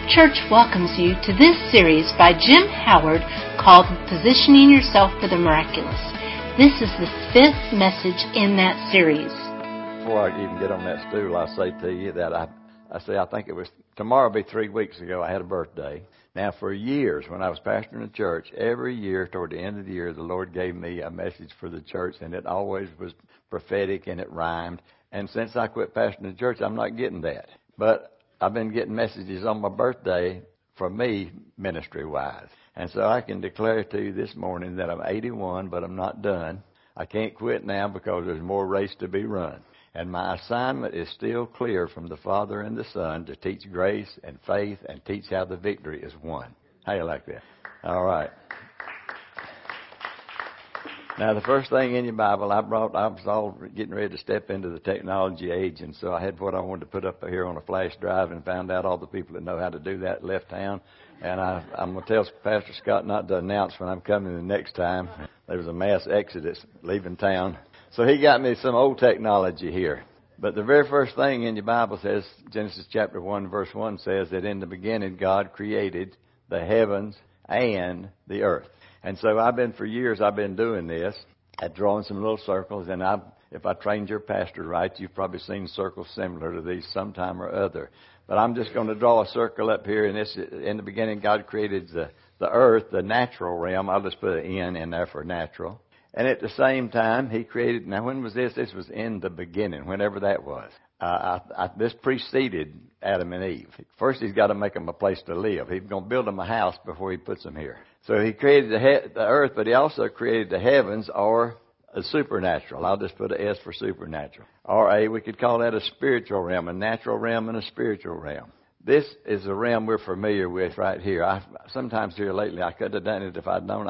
Church welcomes you to this series by Jim Howard called Positioning Yourself for the Miraculous. This is the fifth message in that series. Before I even get on that stool, I'll say to you that I think it was, tomorrow will be 3 weeks ago, I had a birthday. Now, for years, when I was pastoring a church, every year, toward the end of the year, the Lord gave me a message for the church, and it always was prophetic and it rhymed. And since I quit pastoring the church, I'm not getting that. But I've been getting messages on my birthday for me, ministry-wise. And so I can declare to you this morning that I'm 81, but I'm not done. I can't quit now because there's more race to be run. And my assignment is still clear from the Father and the Son to teach grace and faith and teach how the victory is won. How you like that? All right. Now, the first thing in your Bible I was all getting ready to step into the technology age, and so I had what I wanted to put up here on a flash drive and found out all the people that know how to do that left town. And I'm going to tell Pastor Scott not to announce when I'm coming the next time. There was a mass exodus leaving town. So he got me some old technology here. But the very first thing in your Bible says, Genesis chapter 1, verse 1 says that in the beginning God created the heavens and the earth. And so for years I've been doing this, at drawing some little circles, and if I trained your pastor right, you've probably seen circles similar to these sometime or other. But I'm just going to draw a circle up here, and in the beginning God created the earth, the natural realm. I'll just put an N in there for natural. And at the same time, He created, now when was this? This was in the beginning, whenever that was. This preceded Adam and Eve. First, He's got to make them a place to live. He's going to build them a house before He puts them here. So He created the earth, but He also created the heavens, or a supernatural. I'll just put an S for supernatural. Or we could call that a spiritual realm, a natural realm and a spiritual realm. This is a realm we're familiar with right here. Sometimes here lately, I could have done it if I'd known.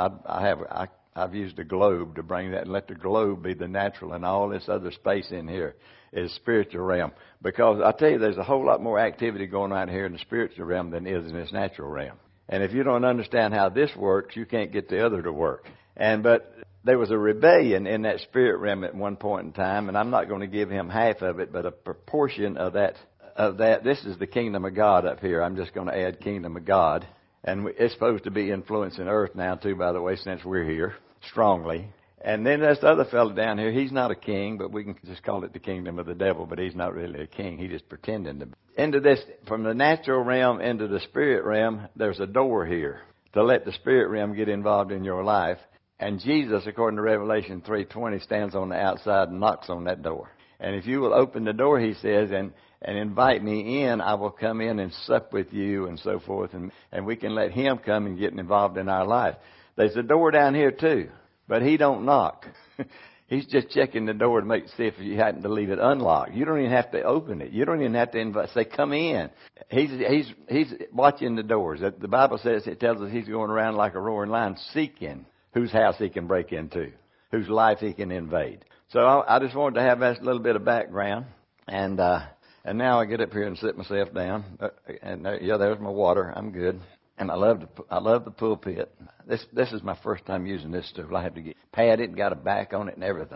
I've used a globe to bring that and let the globe be the natural, and all this other space in here is spiritual realm. Because I tell you, there's a whole lot more activity going on here in the spiritual realm than is in this natural realm. And if you don't understand how this works, you can't get the other to work. But there was a rebellion in that spirit realm at one point in time, and I'm not going to give him half of it, but a proportion of that. This is the kingdom of God up here. I'm just going to add kingdom of God. And it's supposed to be influencing earth now, too, by the way, since we're here, strongly. And then this other fellow down here, he's not a king, but we can just call it the kingdom of the devil, but he's not really a king. He's just pretending to be. Into this, from the natural realm into the spirit realm, there's a door here to let the spirit realm get involved in your life. And Jesus, according to Revelation 3:20, stands on the outside and knocks on that door. And if you will open the door, He says, and invite me in, I will come in and sup with you and so forth. And we can let Him come and get involved in our life. There's a door down here too, but He don't knock. He's just checking the door to see if you happen to leave it unlocked. You don't even have to open it. You don't even have to say, come in. He's watching the doors. The Bible says, it tells us He's going around like a roaring lion seeking whose house He can break into, whose life He can invade. So I just wanted to have that little bit of background. And now I get up here and sit myself down. There's my water. I'm good. And I love the pulpit. This is my first time using this stool. I had to get padded and got a back on it and everything.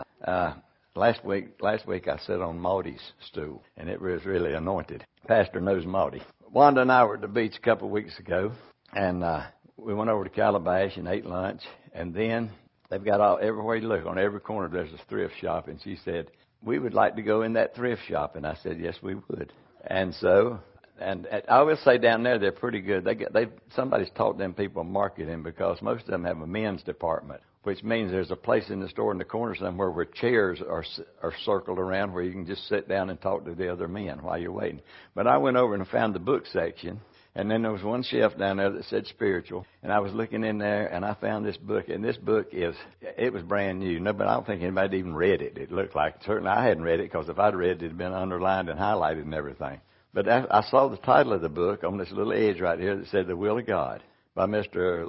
Last week I sat on Maudie's stool, and it was really anointed. Pastor knows Maudie. Wanda and I were at the beach a couple of weeks ago, and we went over to Calabash and ate lunch. And then they've got everywhere you look, on every corner there's a thrift shop. And she said, we would like to go in that thrift shop. And I said, yes, we would. And so... And I will say down there they're pretty good. Somebody's taught them people marketing, because most of them have a men's department, which means there's a place in the store in the corner somewhere where chairs are circled around where you can just sit down and talk to the other men while you're waiting. But I went over and found the book section, and then there was one shelf down there that said spiritual, and I was looking in there and I found this book, and this book it was brand new. No, but I don't think anybody even read it. It looked like, certainly I hadn't read it, because if I'd read it, it'd have been underlined and highlighted and everything. But I saw the title of the book on this little edge right here that said The Will of God by Pastor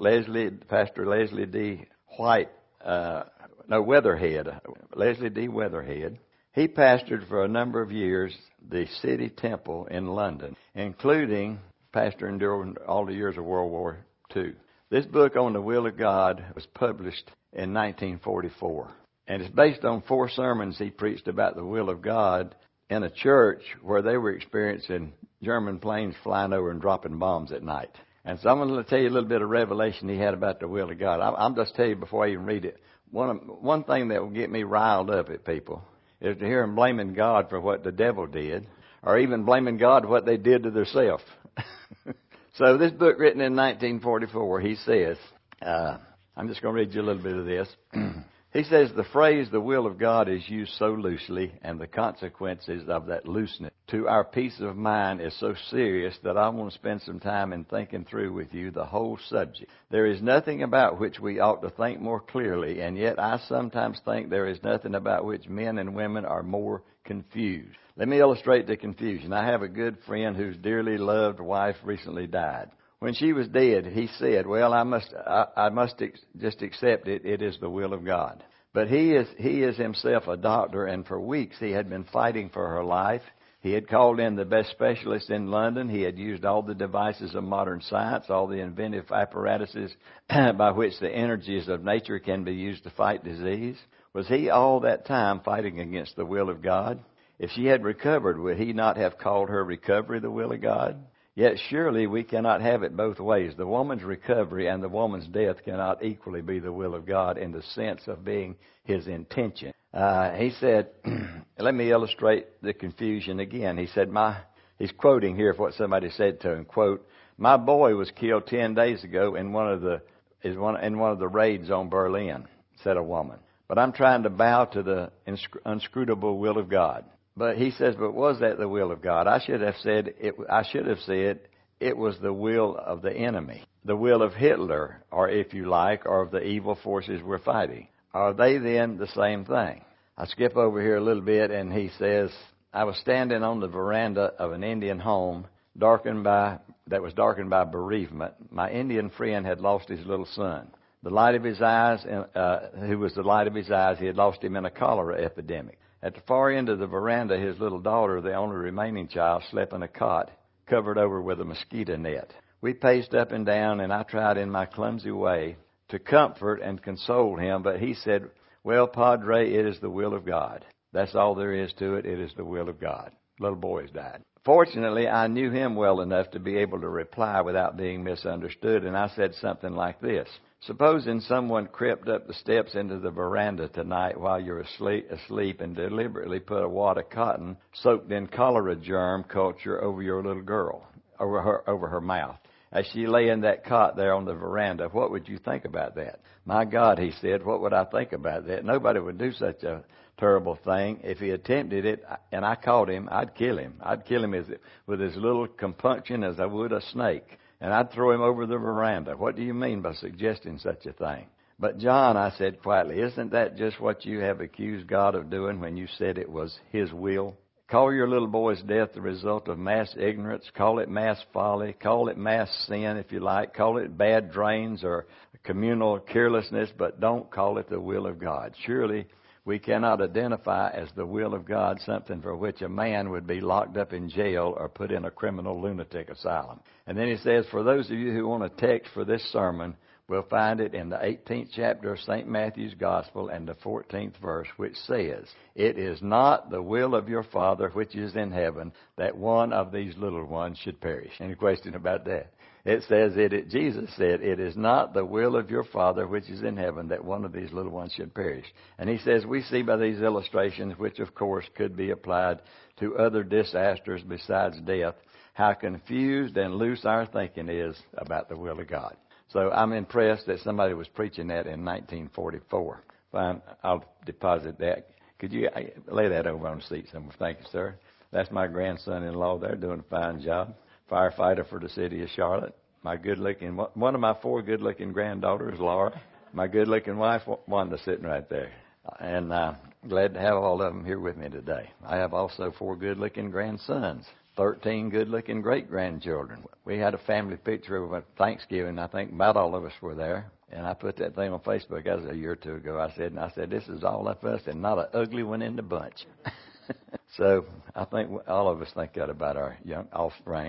Leslie D. Weatherhead. Leslie D. Weatherhead. He pastored for a number of years the City Temple in London, including pastoring during all the years of World War II. This book on the will of God was published in 1944. And it's based on 4 sermons he preached about the will of God in a church where they were experiencing German planes flying over and dropping bombs at night. And so I'm going to tell you a little bit of revelation he had about the will of God. I'm just tell you before I even read it. One thing that will get me riled up at people is to hear them blaming God for what the devil did, or even blaming God for what they did to themselves. So this book written in 1944, he says, I'm just going to read you a little bit of this. He says, the phrase, the will of God, is used so loosely, and the consequences of that looseness to our peace of mind is so serious that I want to spend some time in thinking through with you the whole subject. There is nothing about which we ought to think more clearly, and yet I sometimes think there is nothing about which men and women are more confused. Let me illustrate the confusion. I have a good friend whose dearly loved wife recently died. When she was dead, he said, well, I must just accept it. It is the will of God. But he is himself a doctor, and for weeks he had been fighting for her life. He had called in the best specialists in London. He had used all the devices of modern science, all the inventive apparatuses by which the energies of nature can be used to fight disease. Was he all that time fighting against the will of God? If she had recovered, would he not have called her recovery the will of God? Yet surely we cannot have it both ways. The woman's recovery and the woman's death cannot equally be the will of God in the sense of being his intention. He said, let me illustrate the confusion again. He said, he's quoting here what somebody said to him, quote, my boy was killed 10 days ago in one of the raids on Berlin, said a woman. But I'm trying to bow to the inscrutable will of God. But he says, but was that the will of God? I should have said it was the will of the enemy, the will of Hitler, or if you like, or of the evil forces we're fighting. Are they then the same thing? I skip over here a little bit, and he says, I was standing on the veranda of an Indian home that was darkened by bereavement. My Indian friend had lost his little son. The light of his eyes, who was the light of his eyes, he had lost him in a cholera epidemic. At the far end of the veranda, his little daughter, the only remaining child, slept in a cot covered over with a mosquito net. We paced up and down, and I tried in my clumsy way to comfort and console him, but he said, well, Padre, it is the will of God. That's all there is to it. It is the will of God. Little boy's died. Fortunately, I knew him well enough to be able to reply without being misunderstood, and I said something like this. Supposing someone crept up the steps into the veranda tonight while you're asleep and deliberately put a wad of cotton soaked in cholera germ culture over your little girl, over her mouth. As she lay in that cot there on the veranda, what would you think about that? My God, he said, what would I think about that? Nobody would do such a terrible thing. If he attempted it and I caught him, I'd kill him. I'd kill him with as little compunction as I would a snake. And I'd throw him over the veranda. What do you mean by suggesting such a thing? But John, I said quietly, isn't that just what you have accused God of doing when you said it was his will? Call your little boy's death the result of mass ignorance. Call it mass folly. Call it mass sin, if you like. Call it bad drains or communal carelessness, but don't call it the will of God. Surely we cannot identify as the will of God something for which a man would be locked up in jail or put in a criminal lunatic asylum. And then he says, for those of you who want a text for this sermon, we'll find it in the 18th chapter of St. Matthew's Gospel and the 14th verse, which says, it is not the will of your Father which is in heaven that one of these little ones should perish. Any question about that? It says, Jesus said, it is not the will of your Father which is in heaven that one of these little ones should perish. And he says, we see by these illustrations, which of course could be applied to other disasters besides death, how confused and loose our thinking is about the will of God. So I'm impressed that somebody was preaching that in 1944. Fine, I'll deposit that. Could you lay that over on the seat somewhere? Thank you, sir. That's my grandson-in-law there doing a fine job. Firefighter for the city of Charlotte. One of my 4 good-looking granddaughters, Laura. My good-looking wife, Wanda, sitting right there. And glad to have all of them here with me today. I have also 4 good-looking grandsons, 13 good-looking great-grandchildren. We had a family picture of Thanksgiving. I think about all of us were there. And I put that thing on Facebook. That was a year or 2 ago. I said, this is all of us and not an ugly one in the bunch. So I think all of us think that about our young offspring.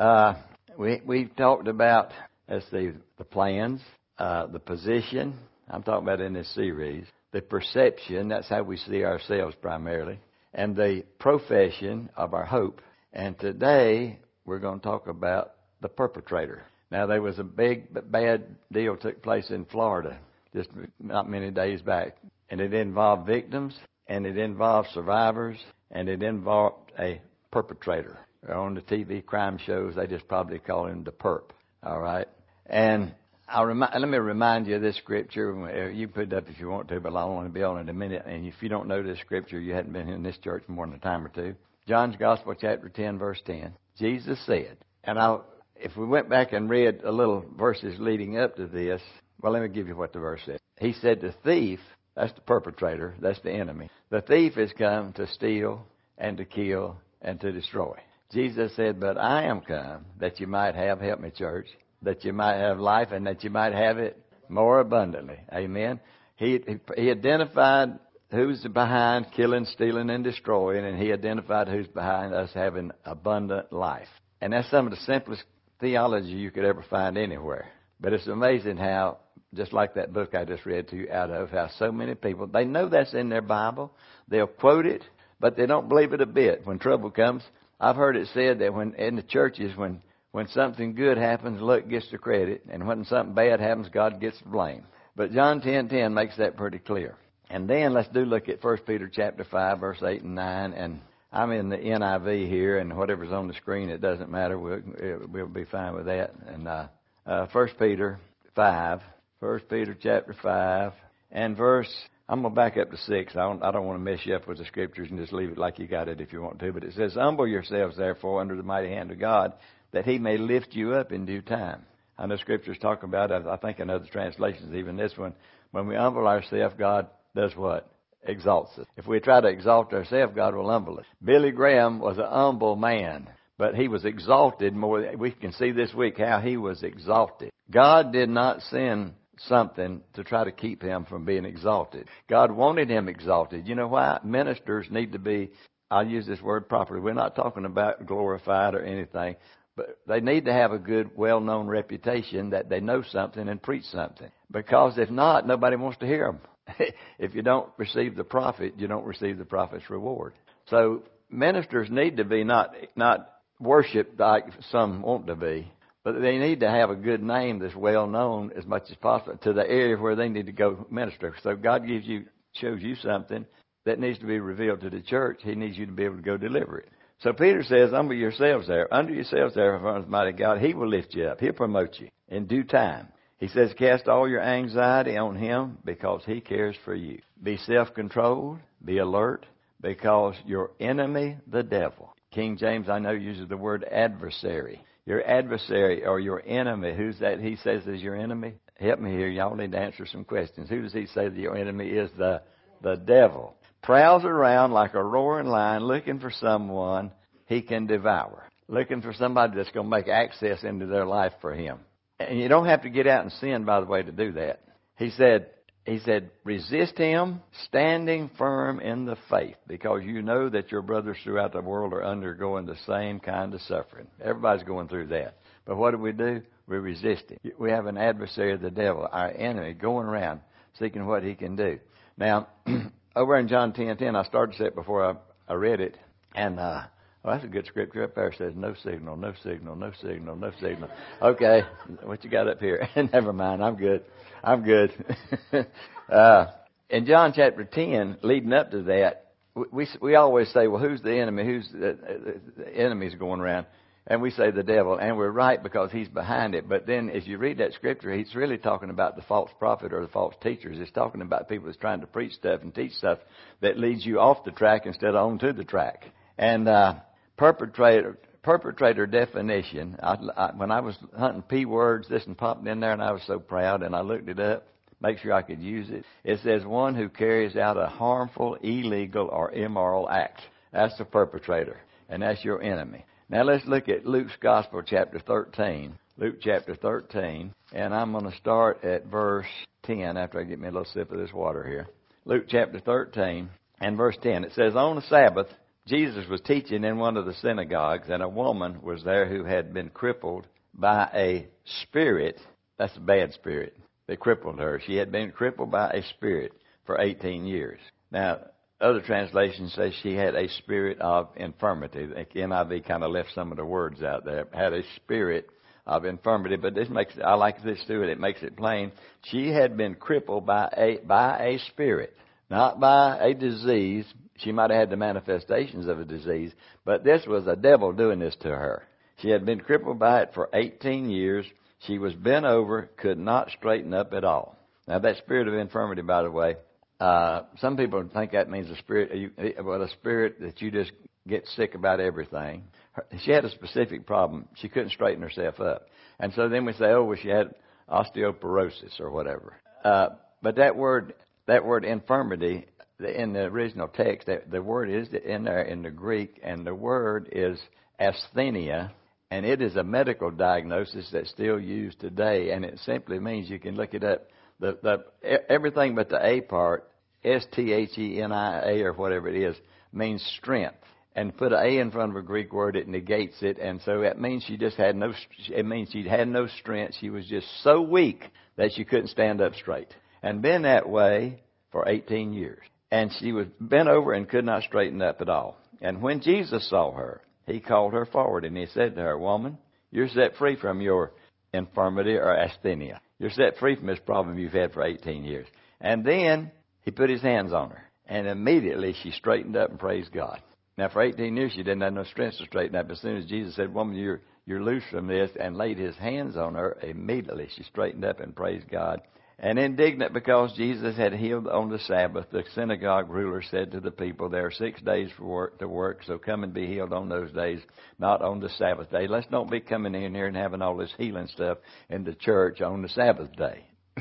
We've talked about, the plans, the position. I'm talking about in this series. The perception, that's how we see ourselves primarily. and the profession of our hope. And today we're going to talk about the perpetrator. Now, there was a big bad deal took place in Florida just not many days back, and it involved victims, and it involved survivors, and it involved a perpetrator. On the TV crime shows, they just probably call him the perp. All right, and let me remind you of this scripture. You put it up if you want to, but I don't want to be on it in a minute. And if you don't know this scripture, you hadn't been in this church more than a time or two. John's Gospel, chapter 10, verse 10. Jesus said, and if we went back and read a little verses leading up to this, well, let me give you what the verse said. He said, the thief, that's the perpetrator, that's the enemy. The thief has come to steal and to kill and to destroy. Jesus said, but I am come that you might have, help me church, that you might have life and that you might have it more abundantly. Amen. He identified who's behind killing, stealing, and destroying, and he identified who's behind us having abundant life. And that's some of the simplest theology you could ever find anywhere. But it's amazing how, just like that book I just read to you out of, how so many people, they know that's in their Bible, they'll quote it, but they don't believe it a bit. When trouble comes, I've heard it said that when in the churches, when something good happens, luck gets the credit, and when something bad happens, God gets the blame. But John 10:10 makes that pretty clear. And then let's look at 1 Peter chapter 5, verse 8 and 9, and I'm in the NIV here, and whatever's on the screen, it doesn't matter. We'll be fine with that. And 1 Peter 5, 1 Peter chapter 5, and verse, I'm going to back up to 6. I don't want to mess you up with the scriptures and just leave it like you got it if you want to. But it says, humble yourselves, therefore, under the mighty hand of God, that he may lift you up in due time. I know scriptures talk about, I think in other translations, even this one, when we humble ourselves, God does what? Exalts us. If we try to exalt ourselves, God will humble us. Billy Graham was an humble man, but he was exalted more. We can see this week how he was exalted. God did not send something to try to keep him from being exalted. God wanted him exalted. You know why? Ministers need to be, I'll use this word properly, we're not talking about glorified or anything, but they need to have a good, well-known reputation that they know something and preach something. Because if not, nobody wants to hear them. If you don't receive the prophet, you don't receive the prophet's reward. So ministers need to be not worshipped like some want to be, but they need to have a good name that's well known as much as possible to the area where they need to go minister. So God shows you something that needs to be revealed to the church. He needs you to be able to go deliver it. So Peter says, under yourselves there, before the mighty God, he will lift you up. He'll promote you in due time. He says, cast all your anxiety on him because he cares for you. Be self-controlled, be alert, because your enemy, the devil. King James, I know, uses the word adversary. Your adversary or your enemy, who's that he says is your enemy? Help me here. Y'all need to answer some questions. Who does he say that your enemy is? The devil. Prowls around like a roaring lion looking for someone he can devour. Looking for somebody that's going to make access into their life for him. And you don't have to get out and sin, by the way, to do that. He said, resist him, standing firm in the faith, because you know that your brothers throughout the world are undergoing the same kind of suffering. Everybody's going through that. But what do? We resist him. We have an adversary, the devil, our enemy, going around seeking what he can do. Now, over in John 10:10, I started to say it before I read it, and that's a good scripture up there. It says, no signal, no signal, no signal, no signal. Okay, what you got up here? Never mind, I'm good. In John chapter 10, leading up to that, we always say, well, who's the enemy? Who's the enemy's going around? And we say the devil, and we're right because he's behind it. But then as you read that scripture, he's really talking about the false prophet or the false teachers. It's talking about people that's trying to preach stuff and teach stuff that leads you off the track instead of onto the track. And perpetrator definition, when I was hunting P words, this one popped in there, and I was so proud, and I looked it up, make sure I could use it. It says one who carries out a harmful, illegal, or immoral act. That's the perpetrator, and that's your enemy. Now let's look at Luke's Gospel, chapter 13. Luke chapter 13, and I'm going to start at verse 10 after I get me a little sip of this water here. Luke chapter 13 and verse 10. It says, on the Sabbath, Jesus was teaching in one of the synagogues, and a woman was there who had been crippled by a spirit. That's a bad spirit. They crippled her. She had been crippled by a spirit for 18 years. Now, Other translations say she had a spirit of infirmity. The NIV kind of left some of the words out there. Had a spirit of infirmity, but this makes, I like this too, and it makes it plain. She had been crippled by a spirit, not by a disease. She might have had the manifestations of a disease, but this was a devil doing this to her. She had been crippled by it for 18 years. She was bent over, could not straighten up at all. Now that spirit of infirmity, by the way, some people think that means a spirit that you just get sick about everything. She had a specific problem. She couldn't straighten herself up. And so then we say, oh, well, she had osteoporosis or whatever. But that word infirmity, in the original text, the word is in there in the Greek, and the word is asthenia, and it is a medical diagnosis that's still used today, and it simply means, you can look it up, everything but the A part, S-T-H-E-N-I-A or whatever it is, means strength. And put an A in front of a Greek word, it negates it. And so that means she had no strength. She was just so weak that she couldn't stand up straight. And been that way for 18 years. And she was bent over and could not straighten up at all. And when Jesus saw her, he called her forward and he said to her, woman, you're set free from your infirmity or asthenia. You're set free from this problem you've had for 18 years. And then he put his hands on her. And immediately she straightened up and praised God. Now, for 18 years, she didn't have no strength to straighten up. As soon as Jesus said, woman, you're loose from this, and laid his hands on her, immediately she straightened up and praised God. And indignant because Jesus had healed on the Sabbath, the synagogue ruler said to the people, there are 6 days to work, so come and be healed on those days, not on the Sabbath day. Let's don't be coming in here and having all this healing stuff in the church on the Sabbath day.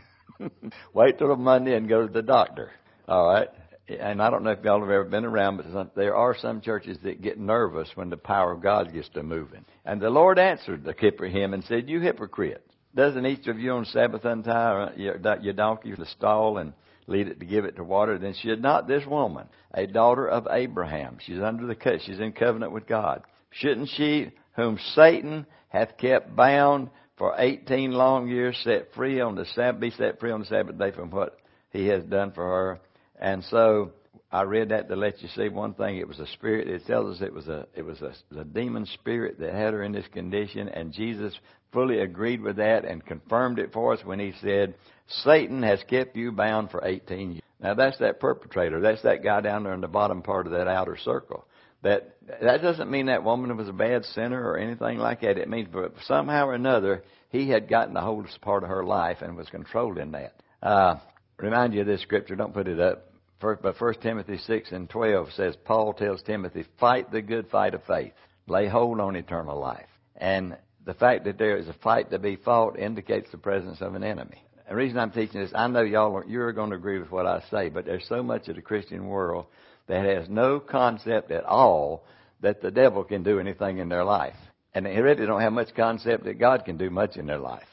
Wait till Monday and go to the doctor. All right? And I don't know if y'all have ever been around, but there are some churches that get nervous when the power of God gets to moving. And the Lord answered him and said, you hypocrite, doesn't each of you on Sabbath untie your donkey to the stall and lead it to give it to water? Then should not this woman, a daughter of Abraham, she's in covenant with God, shouldn't she, whom Satan hath kept bound for 18 long years, be set free on the Sabbath day from what he has done for her? And so I read that to let you see one thing. It was a spirit. It tells us it was a demon spirit that had her in this condition, and Jesus fully agreed with that and confirmed it for us when he said, Satan has kept you bound for 18 years. Now that's that perpetrator. That's that guy down there in the bottom part of that outer circle. That doesn't mean that woman was a bad sinner or anything like that. It means somehow or another he had gotten a hold of part of her life and was controlling that. Remind you of this scripture. Don't put it up. But 1 Timothy 6:12 says, Paul tells Timothy, fight the good fight of faith. Lay hold on eternal life. And the fact that there is a fight to be fought indicates the presence of an enemy. The reason I'm teaching this, I know you're going to agree with what I say, but there's so much of the Christian world that has no concept at all that the devil can do anything in their life. And they really don't have much concept that God can do much in their life.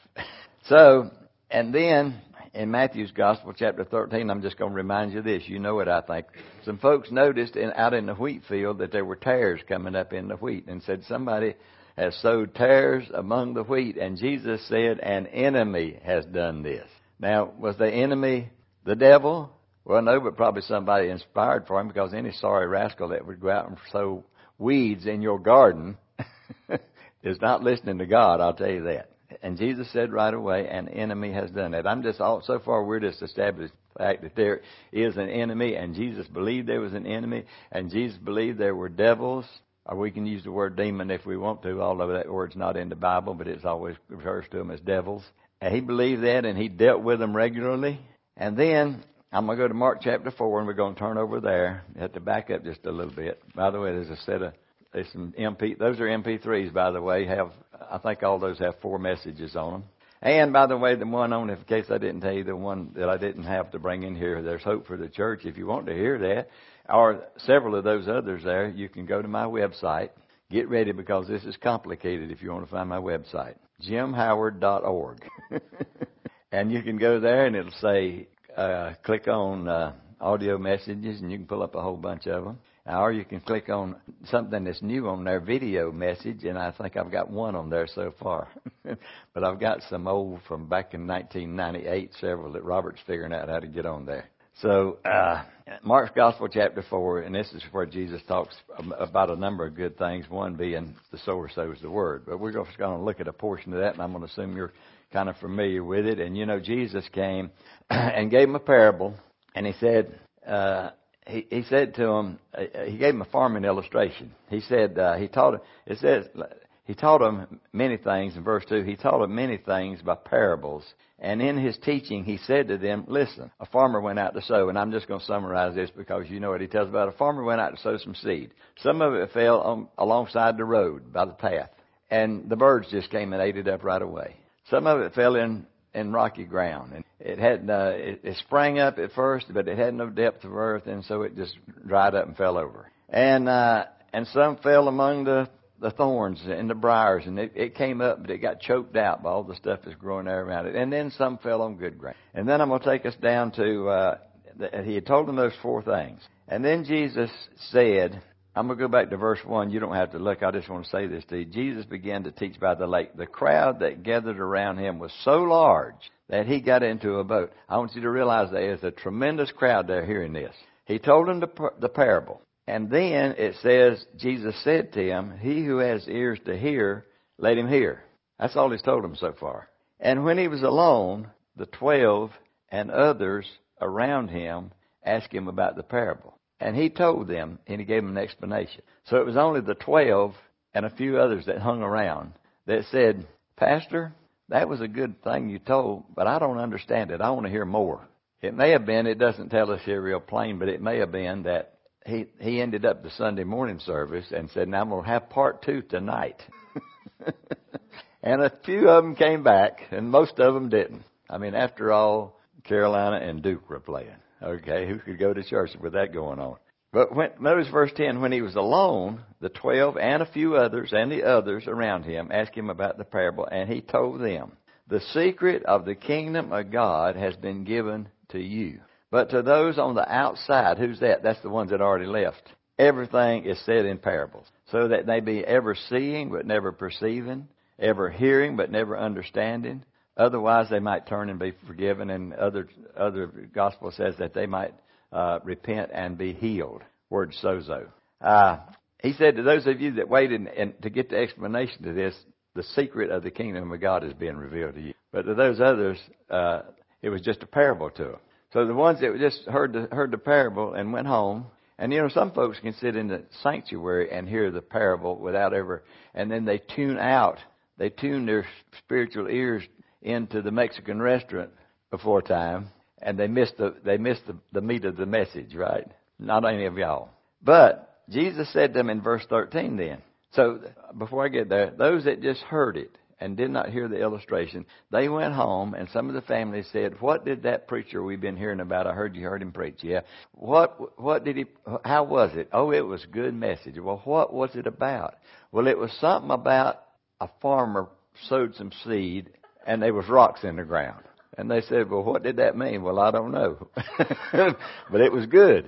And then in Matthew's Gospel, chapter 13, I'm just going to remind you of this. You know it, I think. Some folks noticed out in the wheat field that there were tares coming up in the wheat, and said, somebody has sowed tares among the wheat. And Jesus said, an enemy has done this. Now, was the enemy the devil? Well, no, but probably somebody inspired for him, because any sorry rascal that would go out and sow weeds in your garden is not listening to God, I'll tell you that. And Jesus said right away, an enemy has done it. So far we're just established the fact that there is an enemy, and Jesus believed there was an enemy, and Jesus believed there were devils, or we can use the word demon if we want to, although that word's not in the Bible, but it's always refers to them as devils. And he believed that, and he dealt with them regularly. And then I'm going to go to Mark chapter 4, and we're going to turn over there. You have to back up just a little bit. By the way, there's some those are MP3s, by the way. I think all those have 4 messages on them. And by the way, the one on, in case I didn't tell you, the one that I didn't have to bring in here, There's Hope for the Church. If you want to hear that, or several of those others there, you can go to my website. Get ready, because this is complicated if you want to find my website. JimHoward.org. And you can go there, and it'll say, click on audio messages, and you can pull up a whole bunch of them. Or you can click on something that's new on their video message, and I think I've got one on there so far. But I've got some old from back in 1998, several that Robert's figuring out how to get on there. So Mark's Gospel, chapter 4, and this is where Jesus talks about a number of good things, one being the sower sows the word. But we're just going to look at a portion of that, and I'm going to assume you're kind of familiar with it. And, Jesus came and gave him a parable, and he said, he said to him, he gave him a farming illustration. He said, he taught him many things. In verse 2, he taught him many things by parables. And in his teaching, he said to them, listen, a farmer went out to sow. And I'm just going to summarize this because you know what he tells about. A farmer went out to sow some seed. Some of it fell alongside the road by the path. And the birds just came and ate it up right away. Some of it fell in rocky ground. And it had it sprang up at first, but it had no depth of earth, and so it just dried up and fell over. And some fell among the thorns and the briars, and it came up, but it got choked out by all the stuff that's growing there around it. And then some fell on good ground. And then I'm going to take us down to, he had told them those four things. And then Jesus said, I'm going to go back to verse 1. You don't have to look. I just want to say this to you. Jesus began to teach by the lake. The crowd that gathered around him was so large that he got into a boat. I want you to realize there is a tremendous crowd there hearing this. He told them the parable. And then it says, Jesus said to him, he who has ears to hear, let him hear. That's all he's told them so far. And when he was alone, the 12 and others around him asked him about the parable. And he told them, and he gave them an explanation. So it was only the 12 and a few others that hung around that said, Pastor, that was a good thing you told, but I don't understand it. I want to hear more. It may have been, it doesn't tell us here real plain, but it may have been that he ended up the Sunday morning service and said, now I'm going to have part 2 tonight. And a few of them came back, and most of them didn't. I mean, after all, Carolina and Duke were playing. Okay, who could go to church with that going on? But notice verse 10, when he was alone, the 12 and a few others and the others around him asked him about the parable, and he told them, the secret of the kingdom of God has been given to you. But to those on the outside, who's that? That's the ones that already left. Everything is said in parables, so that they be ever seeing but never perceiving, ever hearing but never understanding. Otherwise, they might turn and be forgiven, and other gospel says that they might repent and be healed. Word sozo. He said to those of you that waited and to get the explanation to this, the secret of the kingdom of God is being revealed to you. But to those others, it was just a parable to them. So the ones that just heard the parable and went home, and some folks can sit in the sanctuary and hear the parable without ever, and then they tune their spiritual ears into the Mexican restaurant before time, and they missed the meat of the message, right? Not any of y'all. But Jesus said to them in verse 13 then. So before I get there, those that just heard it and did not hear the illustration, they went home, and some of the family said, what did that preacher we've been hearing about? I heard you heard him preach. Yeah. What did he, how was it? Oh, it was a good message. Well, what was it about? Well, it was something about a farmer sowed some seed, and there was rocks in the ground. And they said, well, what did that mean? Well, I don't know. But it was good.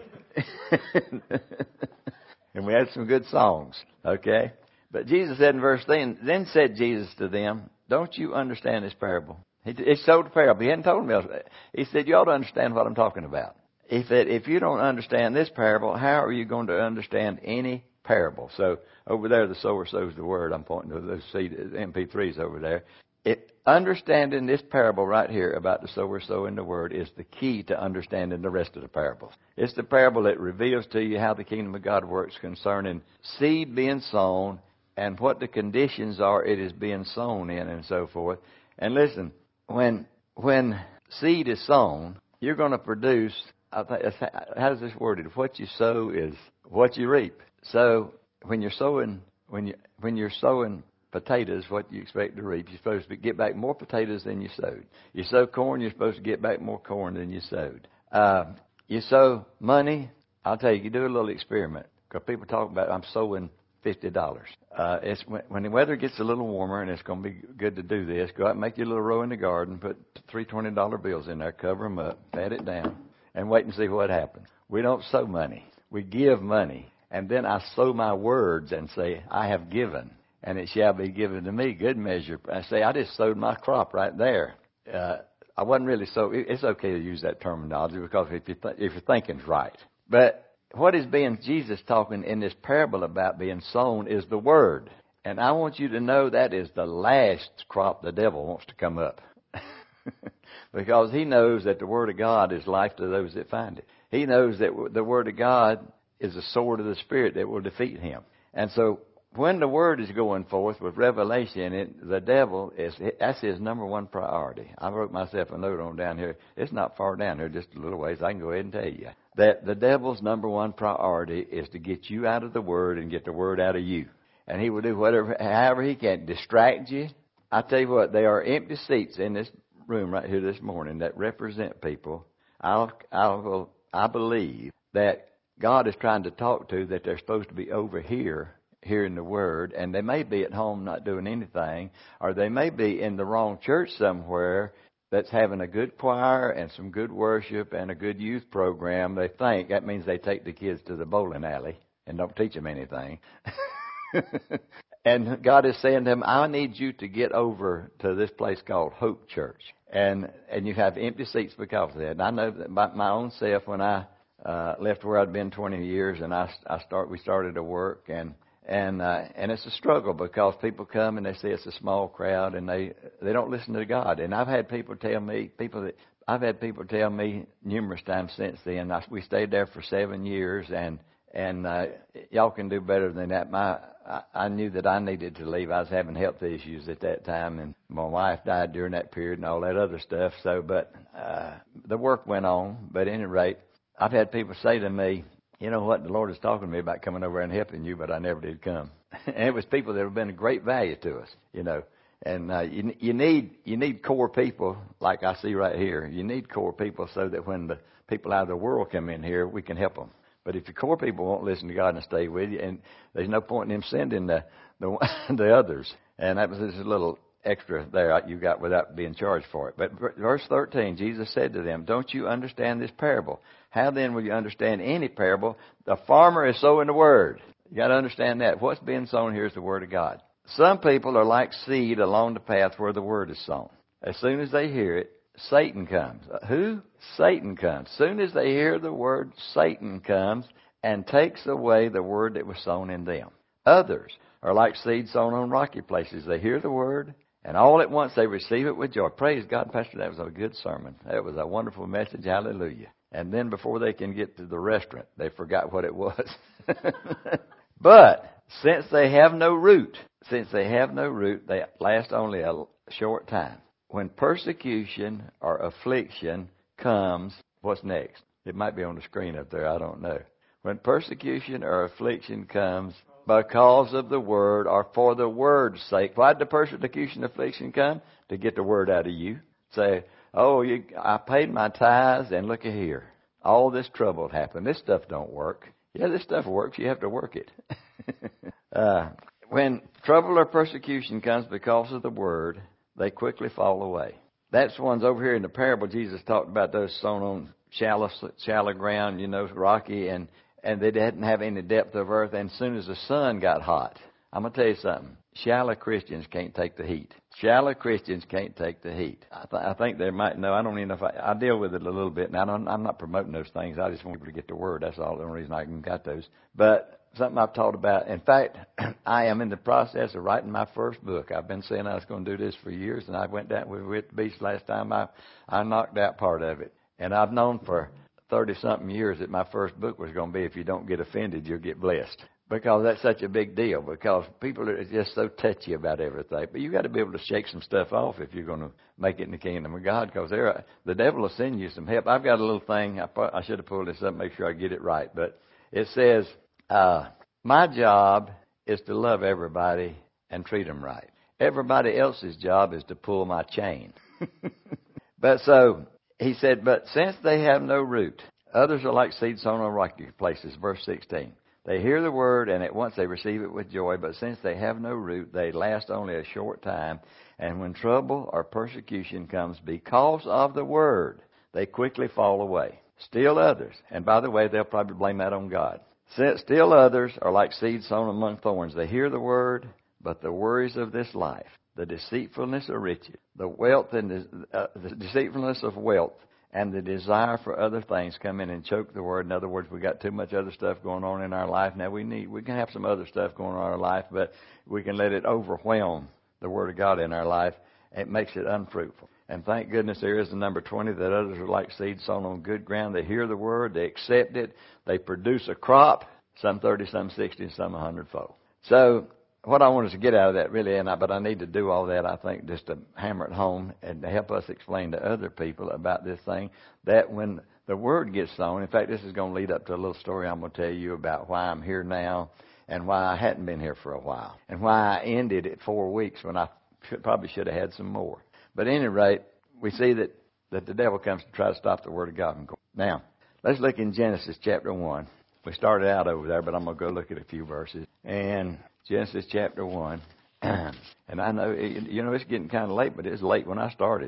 And we had some good songs. Okay? But Jesus said in verse 10, then said Jesus to them, don't you understand this parable? He told the parable. He hadn't told them else. He said, you ought to understand what I'm talking about. He said, if you don't understand this parable, how are you going to understand any parable? So over there, the sower sows the word. I'm pointing to those MP3s over there. Understanding this parable right here about the sower sowing the word is the key to understanding the rest of the parables. It's the parable that reveals to you how the kingdom of God works concerning seed being sown and what the conditions are it is being sown in and so forth. And listen, when seed is sown, you're going to produce, how does this worded? What you sow is what you reap. So when you're sowing potatoes, what you expect to reap, you're supposed to get back more potatoes than you sowed. You sow corn, you're supposed to get back more corn than you sowed. You sow money, I'll tell you do a little experiment. Because people talk about, I'm sowing $50. It's when the weather gets a little warmer, and it's going to be good to do this, go out and make your little row in the garden, put $3 $20 bills in there, cover them up, pat it down, and wait and see what happens. We don't sow money. We give money. And then I sow my words and say, I have given, and it shall be given to me, good measure. I say, I just sowed my crop right there. I wasn't really so. It's okay to use that terminology because if your thinking's right, But what is Jesus talking in this parable about being sown is the Word. And I want you to know that is the last crop the devil wants to come up. Because he knows that the Word of God is life to those that find it. He knows that the Word of God is a sword of the Spirit that will defeat him. And so when the Word is going forth with revelation, the devil, that's his number one priority. I wrote myself a note on down here. It's not far down here, just a little ways. I can go ahead and tell you that the devil's number one priority is to get you out of the Word and get the Word out of you. And he will do however he can distract you. I tell you what, there are empty seats in this room right here this morning that represent people. I believe that God is trying to talk to that they're supposed to be over here hearing the Word, and they may be at home not doing anything, or they may be in the wrong church somewhere that's having a good choir and some good worship and a good youth program. They think that means they take the kids to the bowling alley and don't teach them anything. And God is saying to them, I need you to get over to this place called Hope Church. And you have empty seats because of that. And I know that my own self, when I left where I'd been 20 years and we started to work, and it's a struggle because people come and they say it's a small crowd and they don't listen to God. And I've had people tell me numerous times since then. We stayed there for 7 years, and y'all can do better than that. I knew that I needed to leave. I was having health issues at that time, and my wife died during that period and all that other stuff. So, but the work went on. But at any rate, I've had people say to me, you know what, the Lord is talking to me about coming over and helping you, but I never did come. And it was people that have been of great value to us, you know. And you need core people like I see right here. You need core people so that when the people out of the world come in here, we can help them. But if your core people won't listen to God and stay with you, and there's no point in them sending the others. And that was just a little extra there you got without being charged for it. But verse 13, Jesus said to them, don't you understand this parable? How then will you understand any parable? The farmer is sowing the word. You got to understand that. What's being sown here is the word of God. Some people are like seed along the path where the word is sown. As soon as they hear it, Satan comes. Who? Satan comes. As soon as they hear the word, Satan comes and takes away the word that was sown in them. Others are like seed sown on rocky places. They hear the word, and all at once they receive it with joy. Praise God, Pastor, that was a good sermon. That was a wonderful message. Hallelujah. And then before they can get to the restaurant, they forgot what it was. But since they have no root, they last only a short time. When persecution or affliction comes, what's next? It might be on the screen up there, I don't know. When persecution or affliction comes because of the word or for the word's sake. Why did the persecution affliction come? To get the word out of you. Say, I paid my tithes and look at here. All this trouble happened. This stuff don't work. Yeah, this stuff works. You have to work it. When trouble or persecution comes because of the word, they quickly fall away. That's ones over here in the parable Jesus talked about, those sown on shallow ground, rocky, and they didn't have any depth of earth. And as soon as the sun got hot, I'm going to tell you something. Shallow Christians can't take the heat. Shallow Christians can't take the heat. I think they might know. I don't even know if I deal with it a little bit. Now, I'm not promoting those things. I just want people to get the word. That's all the only reason I can got those. But something I've taught about. In fact, I am in the process of writing my first book. I've been saying I was going to do this for years, and I went down with the beach last time. I knocked out part of it. And I've known for 30-something years that my first book was going to be, if you don't get offended, you'll get blessed. Because that's such a big deal, because people are just so touchy about everything. But you got to be able to shake some stuff off if you're going to make it in the kingdom of God, because the devil will send you some help. I've got a little thing. I should have pulled this up, make sure I get it right. But it says, my job is to love everybody and treat them right. Everybody else's job is to pull my chain. But so, he said, but since they have no root, others are like seed sown on rocky places. Verse 16. They hear the word, and at once they receive it with joy. But since they have no root, they last only a short time. And when trouble or persecution comes because of the word, they quickly fall away. Still others, and by the way, they'll probably blame that on God. Still others are like seeds sown among thorns. They hear the word, but the worries of this life, the deceitfulness of riches, the deceitfulness of wealth, and the desire for other things come in and choke the Word. In other words, we got too much other stuff going on in our life. Now we can have some other stuff going on in our life, but we can let it overwhelm the Word of God in our life. It makes it unfruitful. And thank goodness there is the number 20, that others are like seed sown on good ground. They hear the Word, they accept it, they produce a crop, some 30, some 60, some 100-fold. So what I want us to get out of that really, but I need to do all that, I think, just to hammer it home and to help us explain to other people about this thing, that when the Word gets sown, in fact, this is going to lead up to a little story I'm going to tell you about why I'm here now and why I hadn't been here for a while and why I ended at 4 weeks when I probably should have had some more. But at any rate, we see that the devil comes to try to stop the Word of God from going. Now, let's look in Genesis chapter 1. We started out over there, but I'm going to go look at a few verses. And Genesis chapter 1. And I know, it's getting kind of late, but it was late when I started.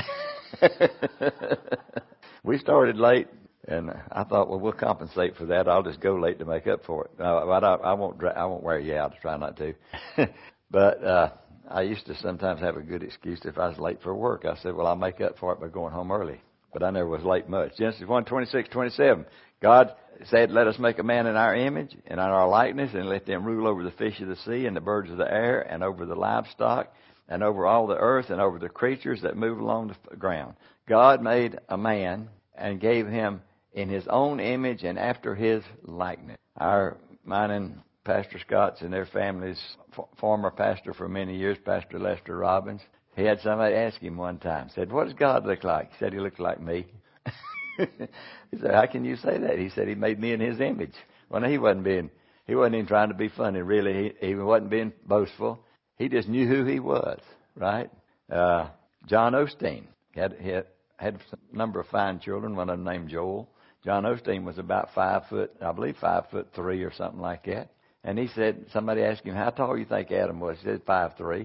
We started late, and I thought, well, we'll compensate for that. I'll just go late to make up for it. I won't wear you out. I try not to. But I used to sometimes have a good excuse if I was late for work. I said, well, I'll make up for it by going home early. But I never was late much. Genesis 1, 26, 27. God said, let us make a man in our image and in our likeness, and let them rule over the fish of the sea and the birds of the air and over the livestock and over all the earth and over the creatures that move along the ground. God made a man and gave him in his own image and after his likeness. Mine and Pastor Scott's and their family's former pastor for many years, Pastor Lester Robbins, he had somebody ask him one time, said, what does God look like? He said, he looks like me. He said, how can you say that? He said, he made me in his image. Well, no, he wasn't even trying to be funny, really. He wasn't being boastful. He just knew who he was, right? John Osteen had a number of fine children, one of them named Joel. John Osteen was about 5'3" or something like that. And he said, somebody asked him, how tall you think Adam was? He said, 5'3".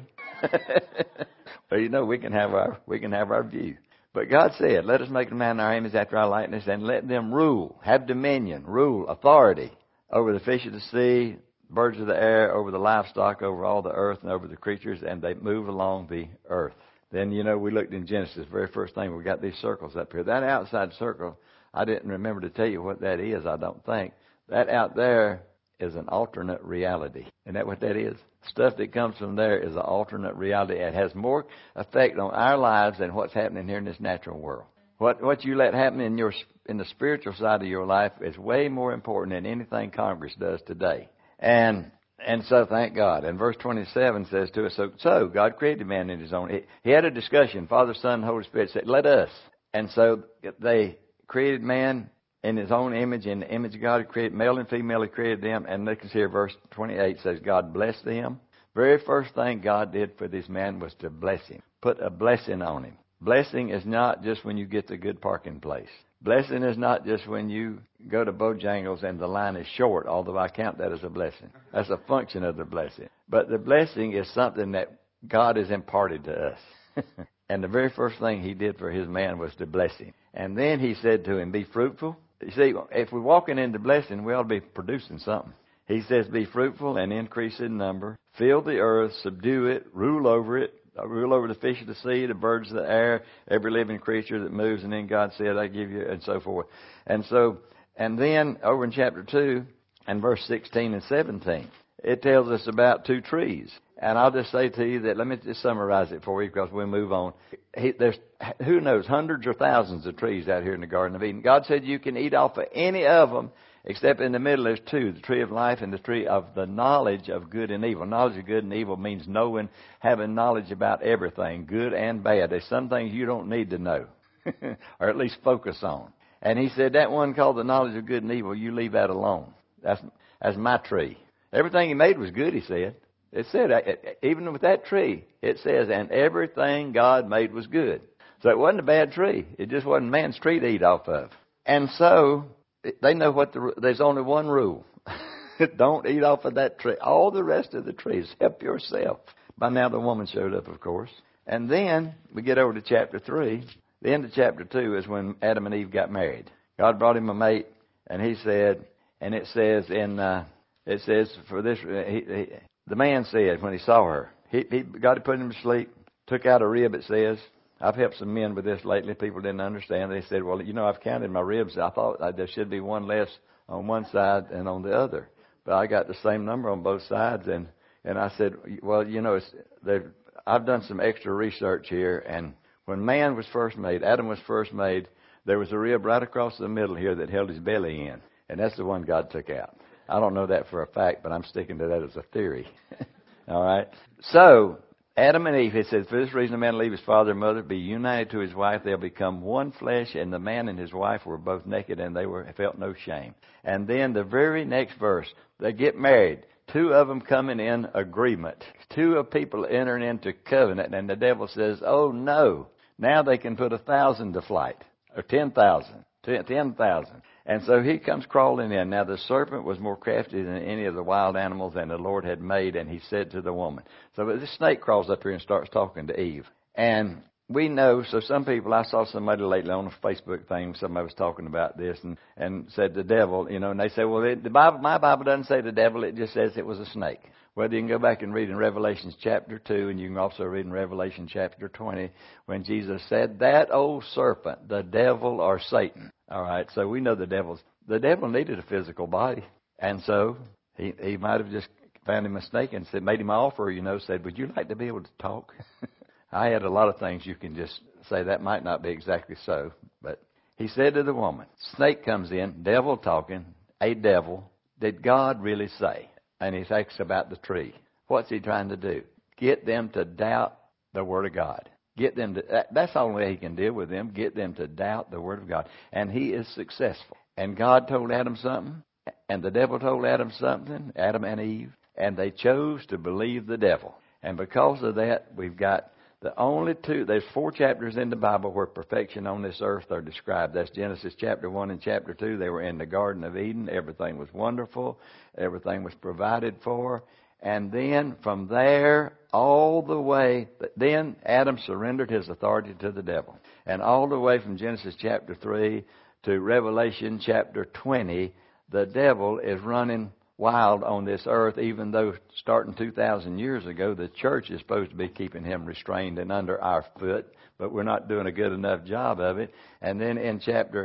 Well, we can have our view. But God said, let us make a man in our image after our likeness, and let them rule, have dominion, rule, authority over the fish of the sea, birds of the air, over the livestock, over all the earth, and over the creatures, and they move along the earth. Then, we looked in Genesis, very first thing, we got these circles up here. That outside circle, I didn't remember to tell you what that is, I don't think. That out there is an alternate reality. Isn't that what that is? Stuff that comes from there is an alternate reality. It has more effect on our lives than what's happening here in this natural world. What you let happen in the spiritual side of your life is way more important than anything Congress does today. And so thank God. And verse 27 says to us, so God created man in his own. He had a discussion. Father, Son, and Holy Spirit said, let us. And so they created man in his own image. In the image of God, he created male and female. He created them. And look here, verse 28 says, God blessed them. Very first thing God did for this man was to bless him. Put a blessing on him. Blessing is not just when you get the good parking place. Blessing is not just when you go to Bojangles and the line is short, although I count that as a blessing. That's a function of the blessing. But the blessing is something that God has imparted to us. And the very first thing he did for his man was to bless him. And then he said to him, be fruitful. You see, if we're walking into blessing, we ought to be producing something. He says, be fruitful and increase in number. Fill the earth, subdue it, rule over it. Rule over the fish of the sea, the birds of the air, every living creature that moves. And then God said, I give you, and so forth. And then over in chapter 2 and verse 16 and 17, it tells us about two trees. And I'll just say to you that, let me just summarize it for you because we'll move on. There's, who knows, hundreds or thousands of trees out here in the Garden of Eden. God said you can eat off of any of them, except in the middle there's two, the tree of life and the tree of the knowledge of good and evil. Knowledge of good and evil means knowing, having knowledge about everything, good and bad. There's some things you don't need to know, or at least focus on. And he said that one called the knowledge of good and evil, you leave that alone. That's my tree. Everything he made was good, he said. It said, even with that tree, it says, and everything God made was good. So it wasn't a bad tree. It just wasn't man's tree to eat off of. And so they know there's only one rule. Don't eat off of that tree. All the rest of the trees, help yourself. By now the woman showed up, of course. And then we get over to chapter 3. The end of chapter 2 is when Adam and Eve got married. God brought him a mate, and he said, and it says for this, the man said when he saw her, God had put him to sleep, took out a rib, it says, I've helped some men with this lately. People didn't understand. They said, well, I've counted my ribs. I thought there should be one less on one side and on the other. But I got the same number on both sides. And I said, well, I've done some extra research here. And when man was first made, Adam was first made, there was a rib right across the middle here that held his belly in. And that's the one God took out. I don't know that for a fact, but I'm sticking to that as a theory. All right. So, Adam and Eve, it says, for this reason a man will leave his father and mother, be united to his wife, they'll become one flesh, and the man and his wife were both naked, and they felt no shame. And then the very next verse, they get married. Two of them coming in agreement. Two of people entering into covenant, and the devil says, oh no, now they can put 1,000 to flight, or 10,000, 10,000. And so he comes crawling in. Now the serpent was more crafty than any of the wild animals that the Lord had made, and he said to the woman. So the snake crawls up here and starts talking to Eve. And we know, so some people, I saw somebody lately on a Facebook thing, somebody was talking about this and said the devil, and they say, well, my Bible doesn't say the devil, it just says it was a snake. Well, you can go back and read in Revelation chapter 2, and you can also read in Revelation chapter 20, when Jesus said, that old serpent, the devil or Satan. All right, so we know the devil needed a physical body. And so he might have just found him a snake and made him an offer, said, would you like to be able to talk? I had a lot of things you can just say that might not be exactly so. But he said to the woman, snake comes in, devil talking, a devil, did God really say? And he asks about the tree. What's he trying to do? Get them to doubt the Word of God. Get them to, that's the only way he can deal with them, get them to doubt the Word of God. And he is successful. And God told Adam something, and the devil told Adam something, Adam and Eve, and they chose to believe the devil. And because of that, we've got there's 4 chapters in the Bible where perfection on this earth are described. That's Genesis chapter 1 and chapter 2. They were in the Garden of Eden. Everything was wonderful. Everything was provided for. And then from there, all the way, then Adam surrendered his authority to the devil. And all the way from Genesis chapter 3 to Revelation chapter 20, the devil is running wild on this earth, even though starting 2,000 years ago, the church is supposed to be keeping him restrained and under our foot, but we're not doing a good enough job of it. And then at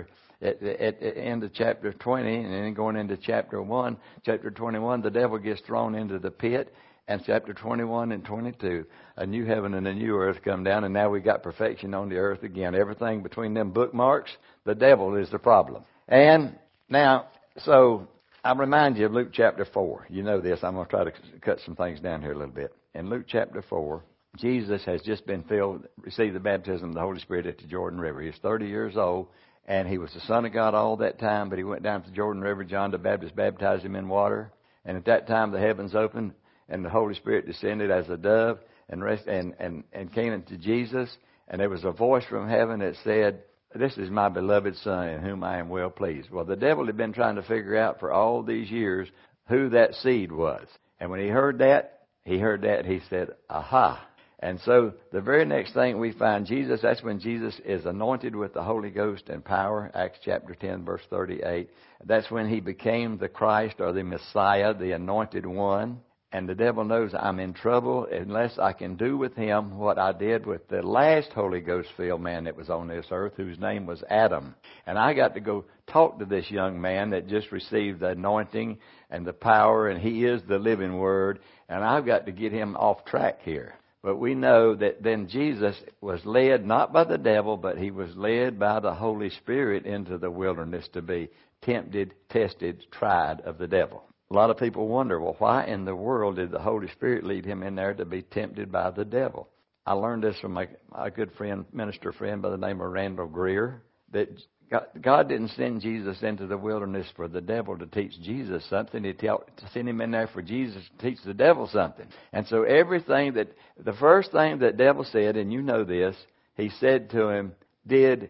the end of chapter 20, and then going into chapter 1, chapter 21, the devil gets thrown into the pit, and chapter 21 and 22, a new heaven and a new earth come down, and now we got perfection on the earth again. Everything between them bookmarks, the devil is the problem. And now, so I remind you of Luke chapter 4. You know this. I'm going to try to cut some things down here a little bit. In Luke chapter 4, Jesus has just been received the baptism of the Holy Spirit at the Jordan River. He's 30 years old, and he was the Son of God all that time, but he went down to the Jordan River. John the Baptist baptized him in water. And at that time, the heavens opened, and the Holy Spirit descended as a dove and came into Jesus. And there was a voice from heaven that said, this is my beloved Son in whom I am well pleased. Well, the devil had been trying to figure out for all these years who that seed was. And when he heard that, he said, aha. And so the very next thing we find Jesus, that's when Jesus is anointed with the Holy Ghost and power, Acts chapter 10, verse 38. That's when he became the Christ or the Messiah, the anointed one. And the devil knows I'm in trouble unless I can do with him what I did with the last Holy Ghost-filled man that was on this earth, whose name was Adam. And I got to go talk to this young man that just received the anointing and the power, and he is the living Word. And I've got to get him off track here. But we know that then Jesus was led not by the devil, but he was led by the Holy Spirit into the wilderness to be tempted, tested, tried of the devil. A lot of people wonder, well, why in the world did the Holy Spirit lead him in there to be tempted by the devil? I learned this from a good friend, minister friend by the name of Randall Greer, that God didn't send Jesus into the wilderness for the devil to teach Jesus something. He sent him in there for Jesus to teach the devil something. And so the first thing that devil said, and you know this, he said to him, he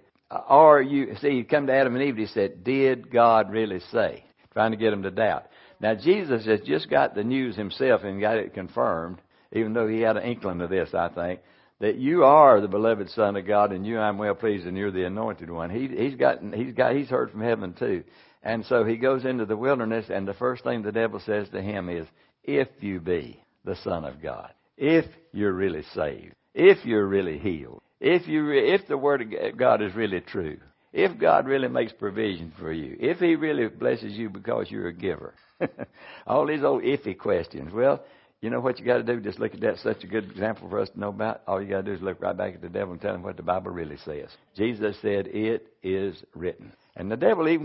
come to Adam and Eve, he said, did God really say? Trying to get him to doubt. Now, Jesus has just got the news himself and got it confirmed, even though he had an inkling of this, I think, that you are the beloved Son of God, and I'm well pleased, and you're the anointed one. He's heard from heaven too. And so he goes into the wilderness, and the first thing the devil says to him is, if you be the Son of God, if you're really saved, if you're really healed, if the Word of God is really true, if God really makes provision for you, if He really blesses you because you're a giver, all these old iffy questions. Well, you know what you got to do? Just look at that. Such a good example for us to know about. All you got to do is look right back at the devil and tell him what the Bible really says. Jesus said, "It is written." And the devil even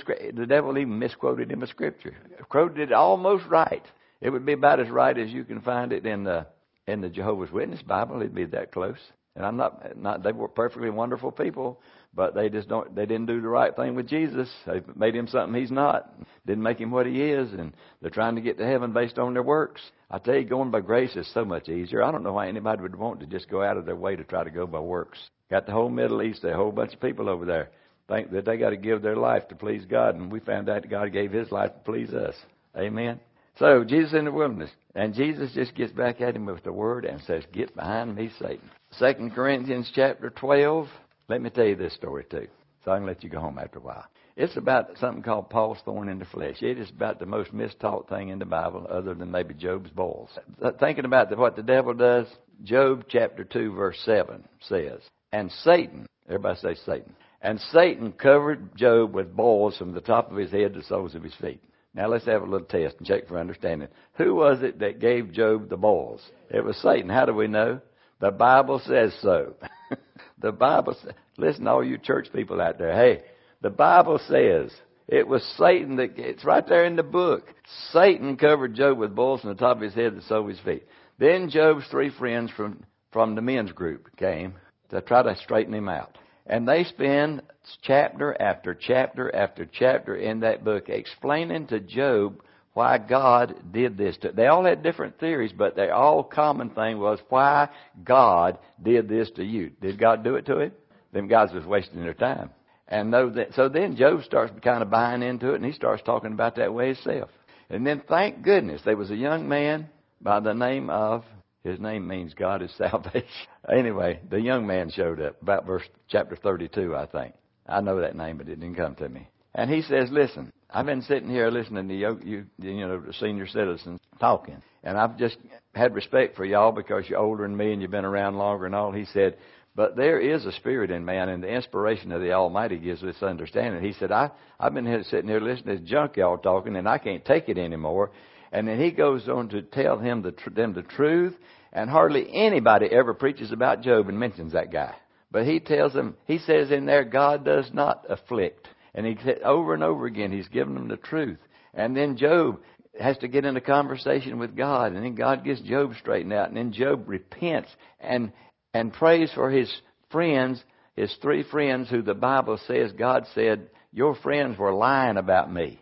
misquoted him a scripture. Quoted it almost right. It would be about as right as you can find it in the Jehovah's Witness Bible. It'd be that close. And I'm not. They were perfectly wonderful people, but they didn't do the right thing with Jesus. They made him something he's not. Didn't make him what he is, and they're trying to get to heaven based on their works. I tell you, going by grace is so much easier. I don't know why anybody would want to just go out of their way to try to go by works. Got the whole Middle East, a whole bunch of people over there think that they got to give their life to please God, and we found out God gave His life to please us. Amen. So Jesus in the wilderness, and Jesus just gets back at him with the word and says, "Get behind me, Satan." 2 Corinthians chapter 12. Let me tell you this story too, so I can let you go home after a while. It's about something called Paul's thorn in the flesh. It is about the most mistaught thing in the Bible, other than maybe Job's boils. Thinking about what the devil does, Job chapter 2 verse 7 says, "And Satan," everybody say Satan, "and Satan covered Job with boils from the top of his head to the soles of his feet." Now let's have a little test and check for understanding. Who was it that gave Job the boils? It was Satan. How do we know? The Bible says so. The Bible says, listen, all you church people out there, hey, the Bible says it was Satan it's right there in the book. Satan covered Job with boils from the top of his head to the sole of his feet. Then Job's 3 friends from the men's group came to try to straighten him out. And they spend chapter after chapter after chapter in that book explaining to Job why God did this to. They all had different theories, but their all common thing was why God did this to you. Did God do it to him? Them guys was wasting their time. And so then Job starts kind of buying into it, and he starts talking about that way himself. And then thank goodness there was a young man by the name of, his name means God is salvation. Anyway, the young man showed up, about chapter 32, I think. I know that name, but it didn't come to me. And he says, "Listen, I've been sitting here listening to you know, the senior citizens talking. And I've just had respect for y'all because you're older than me and you've been around longer and all." He said, "But there is a spirit in man, and the inspiration of the Almighty gives this understanding." He said, I've been sitting here listening to this junk y'all talking, and I can't take it anymore. And then he goes on to tell them the truth, and hardly anybody ever preaches about Job and mentions that guy. But he tells them, he says in there, God does not afflict. And he said over and over again, he's giving them the truth. And then Job has to get in a conversation with God, and then God gets Job straightened out, and then Job repents and prays for his friends, his 3 friends who the Bible says God said, "Your friends were lying about me."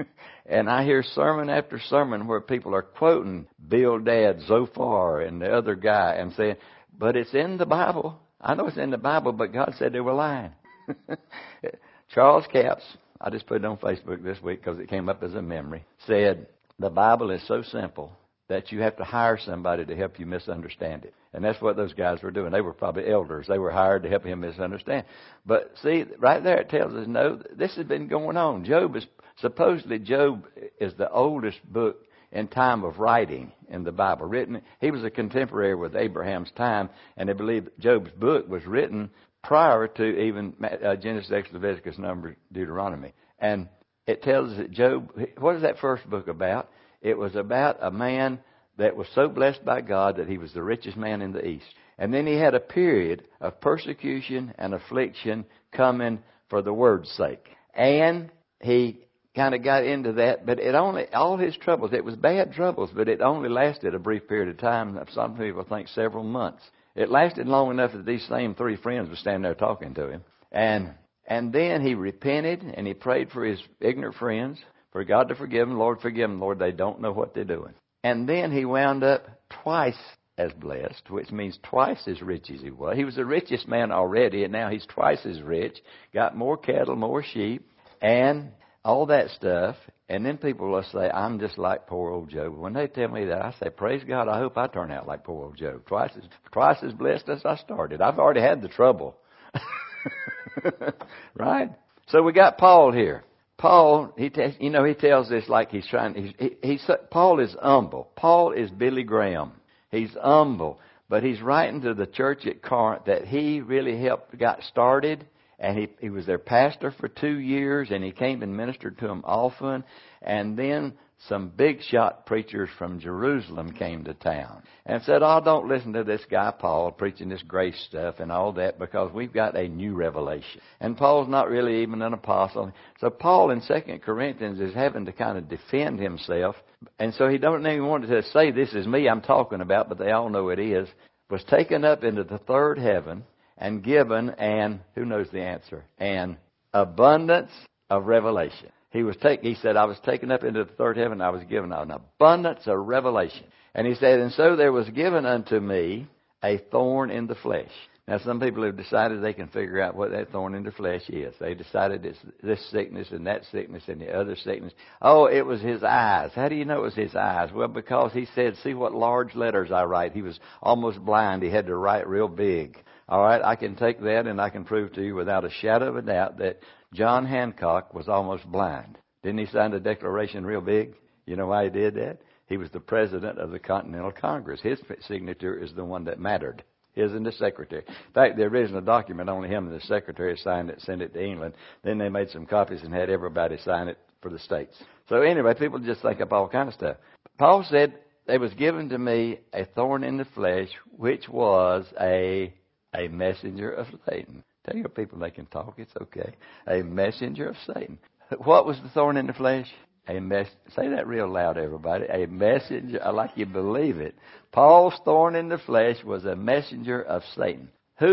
And I hear sermon after sermon where people are quoting Bildad, Zophar, and the other guy and saying, "But it's in the Bible. I know it's in the Bible, but God said they were lying." Charles Capps, I just put it on Facebook this week because it came up as a memory, said, "The Bible is so simple that you have to hire somebody to help you misunderstand it." And that's what those guys were doing. They were probably elders. They were hired to help him misunderstand. But see, right there it tells us, no, this has been going on. Supposedly Job is the oldest book in time of writing in the Bible. Written, he was a contemporary with Abraham's time, and they believe Job's book was written prior to even Genesis, Exodus, Leviticus, Numbers, Deuteronomy. And it tells us that Job, what is that first book about? It was about a man that was so blessed by God that he was the richest man in the East. And then he had a period of persecution and affliction coming for the word's sake. And he kind of got into that, but all his troubles, it was bad troubles, but it only lasted a brief period of time. Some people think several months. It lasted long enough that these same 3 friends were standing there talking to him. And then he repented, and he prayed for his ignorant friends, for God to forgive them. "Lord, forgive them, Lord, they don't know what they're doing." And then he wound up twice as blessed, which means twice as rich as he was. He was the richest man already, and now he's twice as rich, got more cattle, more sheep, and all that stuff. And then people will say, "I'm just like poor old Job." When they tell me that, I say, praise God, I hope I turn out like poor old Job. Twice as blessed as I started. I've already had the trouble. Right? So we got Paul here. Paul, he tells this like Paul is humble. Paul is Billy Graham. He's humble. but he's writing to the church at Corinth that he really helped got started. And he was their pastor for 2 years, and he came and ministered to them often. And then some big shot preachers from Jerusalem came to town and said, "Oh, don't listen to this guy Paul preaching this grace stuff and all that, because we've got a new revelation. And Paul's not really even an apostle." So Paul in 2 Corinthians is having to kind of defend himself. And so he don't even want to say, "This is me I'm talking about," but they all know it is. Was taken up into the third heaven and given, and who knows the answer, an abundance of revelation. He said, "I was taken up into the third heaven, I was given an abundance of revelation." And he said, "And so there was given unto me a thorn in the flesh." Now, some people have decided they can figure out what that thorn in the flesh is. They decided it's this sickness and that sickness and the other sickness. Oh, it was his eyes. How do you know it was his eyes? Well, because he said, "See what large letters I write." He was almost blind. He had to write real big. All right, I can take that and I can prove to you without a shadow of a doubt that John Hancock was almost blind. Didn't he sign the Declaration real big? You know why he did that? He was the president of the Continental Congress. His signature is the one that mattered. His and the secretary. In fact, the original document, only him and the secretary signed it, sent it to England. Then they made some copies and had everybody sign it for the states. So anyway, people just think up all kind of stuff. Paul said, "There was given to me a thorn in the flesh, which was a messenger of Satan." Tell your people they can talk. It's okay. A messenger of Satan. What was the thorn in the flesh? Say that real loud, everybody. A messenger. I like you believe it. Paul's thorn in the flesh was a messenger of Satan.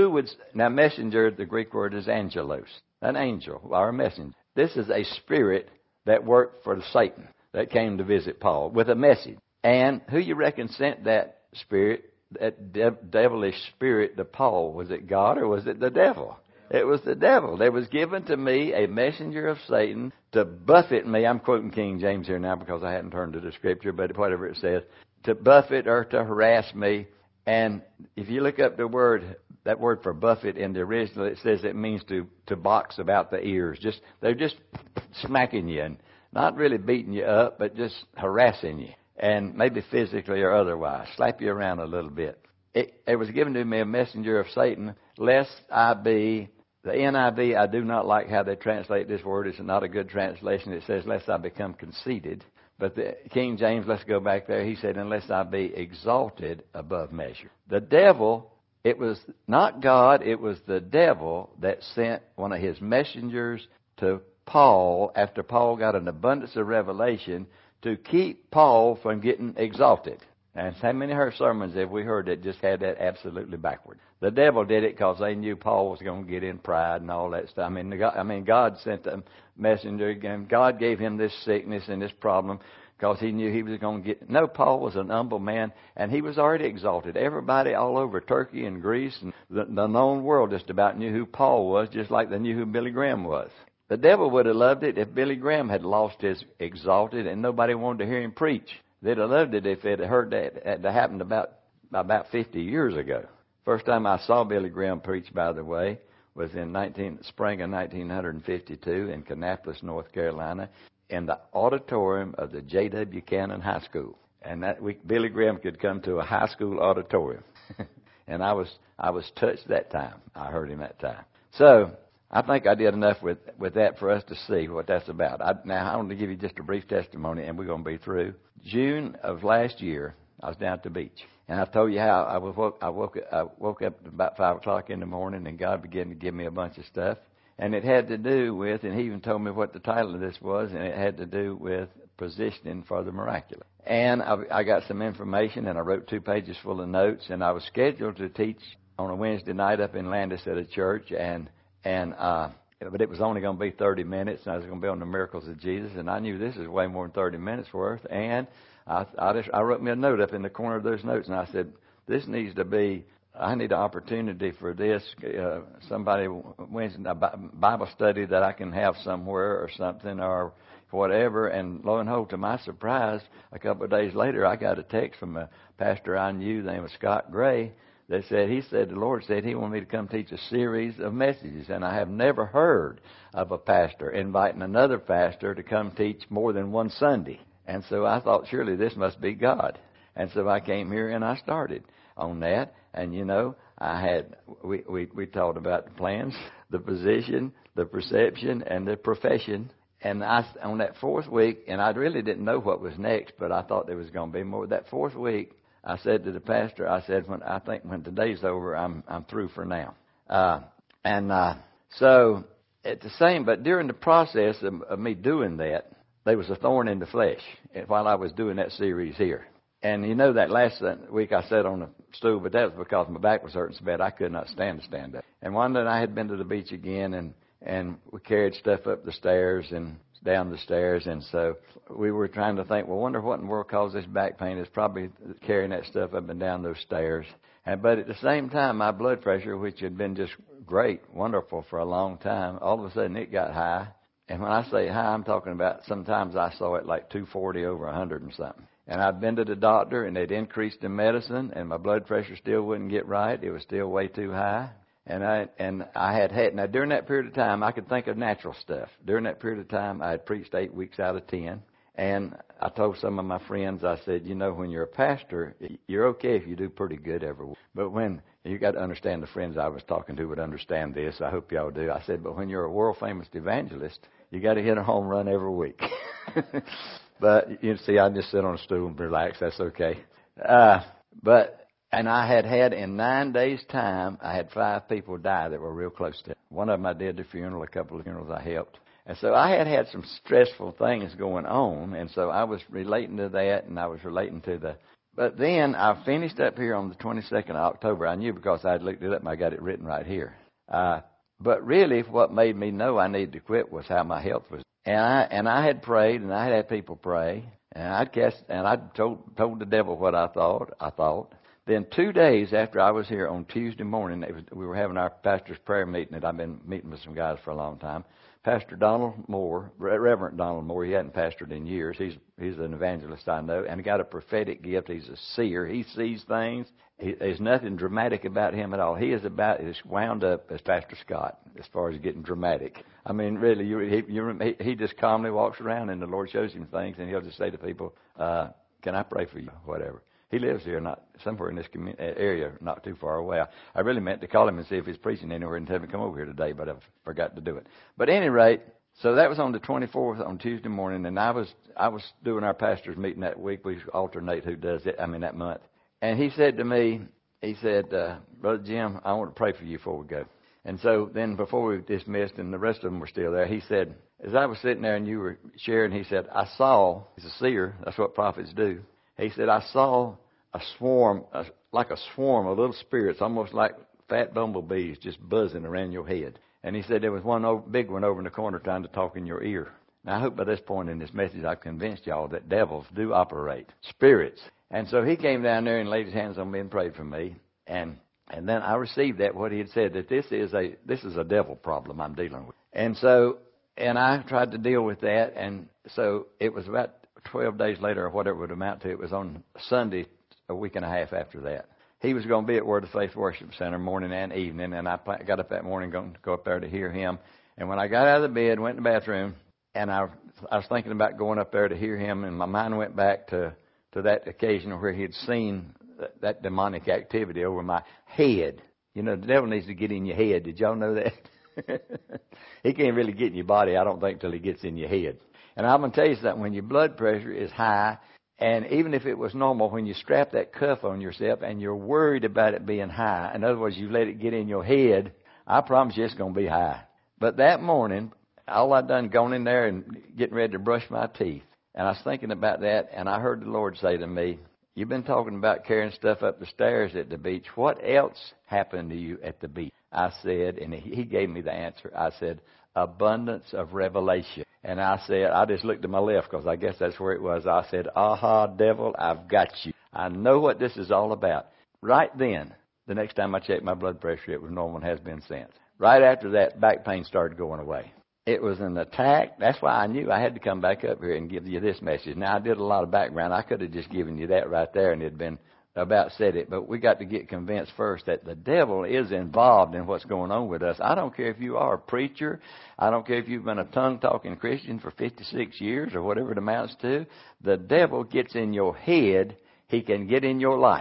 Now messenger, the Greek word is angelos. An angel or a messenger. This is a spirit that worked for Satan that came to visit Paul with a message. And who you reckon sent that spirit, that devilish spirit to Paul? Was it God or was it the devil? It was the devil. There was given to me a messenger of Satan to buffet me. I'm quoting King James here now because I hadn't turned to the scripture, but whatever it says, to buffet or to harass me. And if you look up that word for buffet in the original, it says it means to box about the ears. They're just smacking you and not really beating you up, but just harassing you. And maybe physically or otherwise, slap you around a little bit. It was given to me a messenger of Satan, lest I be, the NIV, I do not like how they translate this word. It's not a good translation. It says, lest I become conceited. But the King James, let's go back there. He said, unless I be exalted above measure. The devil, it was not God, it was the devil that sent one of his messengers to Paul after Paul got an abundance of revelation to keep Paul from getting exalted. And how many sermons have we heard that just had that absolutely backward? The devil did it because they knew Paul was going to get in pride and all that stuff. God sent a messenger, and God gave him this sickness and this problem because he knew he was going to get... No, Paul was an humble man, and he was already exalted. Everybody all over Turkey and Greece and the known world just about knew who Paul was, just like they knew who Billy Graham was. The devil would have loved it if Billy Graham had lost his exalted and nobody wanted to hear him preach. They'd have loved it if it had heard that happened about 50 years ago. First time I saw Billy Graham preach, by the way, was in spring of 1952 in Kannapolis, North Carolina, in the auditorium of the J.W. Cannon High School. And that week, Billy Graham could come to a high school auditorium. And I was touched that time. I heard him that time. So I think I did enough with that for us to see what that's about. Now, I want to give you just a brief testimony, and we're going to be through. June of last year, I was down at the beach. And I told you how I woke up about 5 o'clock in the morning, and God began to give me a bunch of stuff. And it had to do with, and he even told me what the title of this was, and it had to do with positioning for the miraculous. And I got some information, and I wrote 2 pages full of notes, and I was scheduled to teach on a Wednesday night up in Landis at a church, but it was only going to be 30 minutes, and I was going to be on the miracles of Jesus, and I knew this is way more than 30 minutes worth, and I wrote me a note up in the corner of those notes, and I said, this needs to be, I need an opportunity for this, somebody wins a Bible study that I can have somewhere or something or whatever, and lo and behold, to my surprise, a couple of days later, I got a text from a pastor I knew named Scott Gray. He said the Lord said he wanted me to come teach a series of messages, and I have never heard of a pastor inviting another pastor to come teach more than one Sunday. And so I thought, surely this must be God. And so I came here and I started. on that. And we talked about the plans, the position, the perception, and the profession. And on that fourth week, and I really didn't know what was next, but I thought there was going to be more. That fourth week, I said to the pastor, I said, when today's over, I'm through for now. So but during the process of me doing that, there was a thorn in the flesh while I was doing that series here. And that last week I sat on a stool, but that was because my back was hurting so bad I could not stand up. And one day I had been to the beach again, and we carried stuff up the stairs and down the stairs, and so we were trying to think, well, wonder what in the world caused this back pain. It's probably carrying that stuff up and down those stairs. But at the same time, my blood pressure, which had been just great, wonderful for a long time, all of a sudden it got high. And when I say high, I'm talking about sometimes I saw it like 240 over 100 and something. And I'd been to the doctor, and they'd increased the medicine, and my blood pressure still wouldn't get right. It was still way too high. And I had now during that period of time, I could think of natural stuff. During that period of time, I had preached 8 weeks out of 10. And I told some of my friends, I said, when you're a pastor, you're okay if you do pretty good every week. But when you got to understand, the friends I was talking to would understand this. I hope y'all do. I said, but when you're a world famous evangelist, you got to hit a home run every week. But you see, I just sit on a stool and relax. That's okay. And I had in 9 days' time, I had 5 people die that were real close to it. One of them I did the funeral. A couple of funerals I helped. And so I had some stressful things going on, and so I was relating to that, and I was relating to But then I finished up here on the 22nd of October. I knew because I had looked it up and I got it written right here. But really, what made me know I needed to quit was how my health was. And I had prayed, and I had people pray, and I told the devil what I thought. Then 2 days after I was here on Tuesday morning, we were having our pastor's prayer meeting that I've been meeting with some guys for a long time. Pastor Donald Moore, Reverend Donald Moore, he hadn't pastored in years. He's an evangelist I know, and he got a prophetic gift. He's a seer. He sees things. There's nothing dramatic about him at all. He is about as wound up as Pastor Scott as far as getting dramatic. I mean, really, he just calmly walks around, and the Lord shows him things, and he'll just say to people, can I pray for you, whatever. He lives here, somewhere in this area, not too far away. I really meant to call him and see if he's preaching anywhere and tell him to come over here today, but I forgot to do it. But at any rate, so that was on the 24th on Tuesday morning, and I was doing our pastor's meeting that week. We alternate who does it. That month. And he said to me, Brother Jim, I want to pray for you before we go. And so then before we dismissed, and the rest of them were still there, he said, as I was sitting there and you were sharing, he said, he's a seer. That's what prophets do. He said, I saw a swarm, like a swarm of little spirits, almost like fat bumblebees just buzzing around your head. And he said there was one big one over in the corner trying to talk in your ear. Now, I hope by this point in this message I've convinced y'all that devils do operate, spirits. And so he came down there and laid his hands on me and prayed for me. And then I received what he had said, that this is a devil problem I'm dealing with. And I tried to deal with that. And so it was about 12 days later, or whatever it would amount to. It was on Sunday, a week and a half after that. He was going to be at Word of Faith Worship Center morning and evening, and I got up that morning going to go up there to hear him. And when I got out of the bed, went in the bathroom, and I was thinking about going up there to hear him, and my mind went back to that occasion where he had seen that demonic activity over my head. The devil needs to get in your head. Did y'all know that? He can't really get in your body, I don't think, till he gets in your head. And I'm going to tell you something, when your blood pressure is high, and even if it was normal, when you strap that cuff on yourself and you're worried about it being high, in other words, you let it get in your head, I promise you it's going to be high. But that morning, all I'd done, gone in there and getting ready to brush my teeth. And I was thinking about that, and I heard the Lord say to me, you've been talking about carrying stuff up the stairs at the beach. What else happened to you at the beach? I said, and he gave me the answer. I said, abundance of revelation. And I said, I just looked to my left because I guess that's where it was. I said, aha, devil, I've got you. I know what this is all about. Right then, the next time I checked my blood pressure, it was normal and has been since. Right after that, back pain started going away. It was an attack. That's why I knew I had to come back up here and give you this message. Now, I did a lot of background. I could have just given you that right there and it had been about said it. But we got to get convinced first that the devil is involved in what's going on with us. I don't care if you are a preacher. I don't care if you've been a tongue-talking Christian for 56 years or whatever it amounts to. The devil gets in your head. He can get in your life.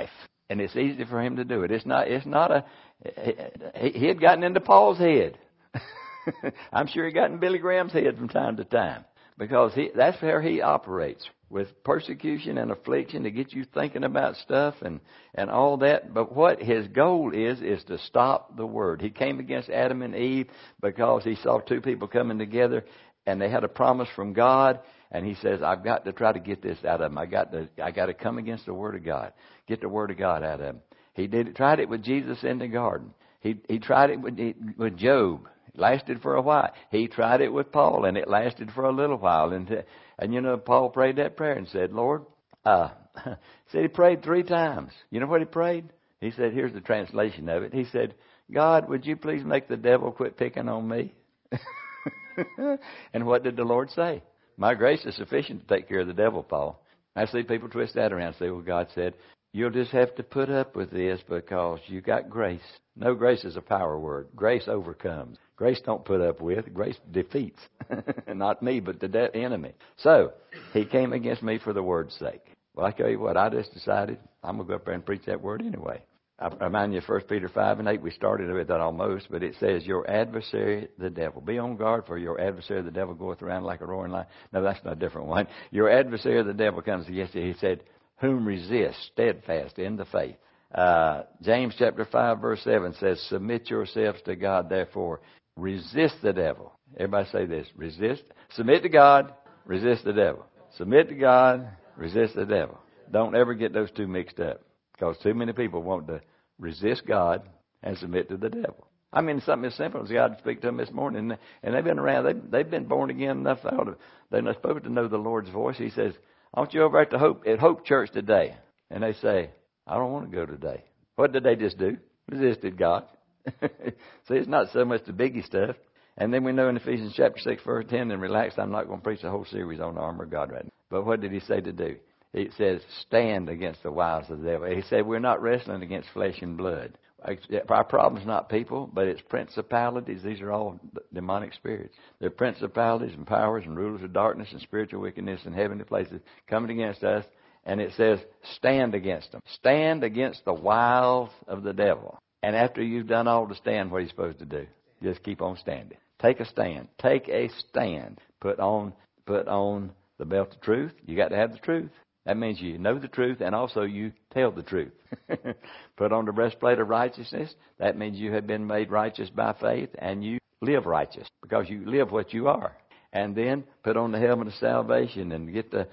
And it's easy for him to do it. It's not he had gotten into Paul's head. I'm sure he got in Billy Graham's head from time to time. Because that's where he operates, with persecution and affliction to get you thinking about stuff and all that. But what his goal is to stop the word. He came against Adam and Eve because he saw two people coming together and they had a promise from God. And he says, I've got to try to get this out of them. I got to come against the word of God. Get the word of God out of them. He tried it with Jesus in the garden. He tried it with Job. It lasted for a while. He tried it with Paul, and it lasted for a little while. And you know, Paul prayed that prayer and said, Lord, said he prayed 3 times. You know what he prayed? He said, here's the translation of it. He said, God, would you please make the devil quit picking on me? And what did the Lord say? My grace is sufficient to take care of the devil, Paul. I see people twist that around and say, well, God said, you'll just have to put up with this because you got grace. No, grace is a power word. Grace overcomes. Grace don't put up with. Grace defeats. Not me, but the enemy. So, he came against me for the word's sake. Well, I tell you what, I just decided I'm going to go up there and preach that word anyway. I remind you of 1 Peter 5:8. We started with that almost, but it says, your adversary, the devil. Be on guard, for your adversary, the devil, goeth around like a roaring lion. No, that's not a different one. Your adversary, the devil, comes against you. He said, whom resist steadfast in the faith. James chapter 5 verse 7 says, submit yourselves to God, therefore. Resist the devil. Everybody say this. Resist. Submit to God. Resist the devil. Submit to God. Resist the devil. Don't ever get those two mixed up. Because too many people want to resist God and submit to the devil. I mean, something as simple as God speak to them this morning. And they've been around. They've been born again enough. They're not supposed to know the Lord's voice. He says, aren't you over at Hope Church today? And they say, I don't want to go today. What did they just do? Resisted God. See, it's not so much the biggie stuff. And then we know in Ephesians chapter 6, verse 10, and relax, I'm not going to preach the whole series on the armor of God right now. But what did he say to do? It says, stand against the wiles of the devil. He said, we're not wrestling against flesh and blood. Our problem is not people, but it's principalities. These are all demonic spirits. They're principalities and powers and rulers of darkness and spiritual wickedness in heavenly places coming against us. And it says, stand against them. Stand against the wiles of the devil. And after you've done all to stand, what are you supposed to do? Just keep on standing. Take a stand. Take a stand. Put on the belt of truth. You got to have the truth. That means you know the truth and also you tell the truth. Put on the breastplate of righteousness. That means you have been made righteous by faith and you live righteous because you live what you are. And then put on the helmet of salvation and get the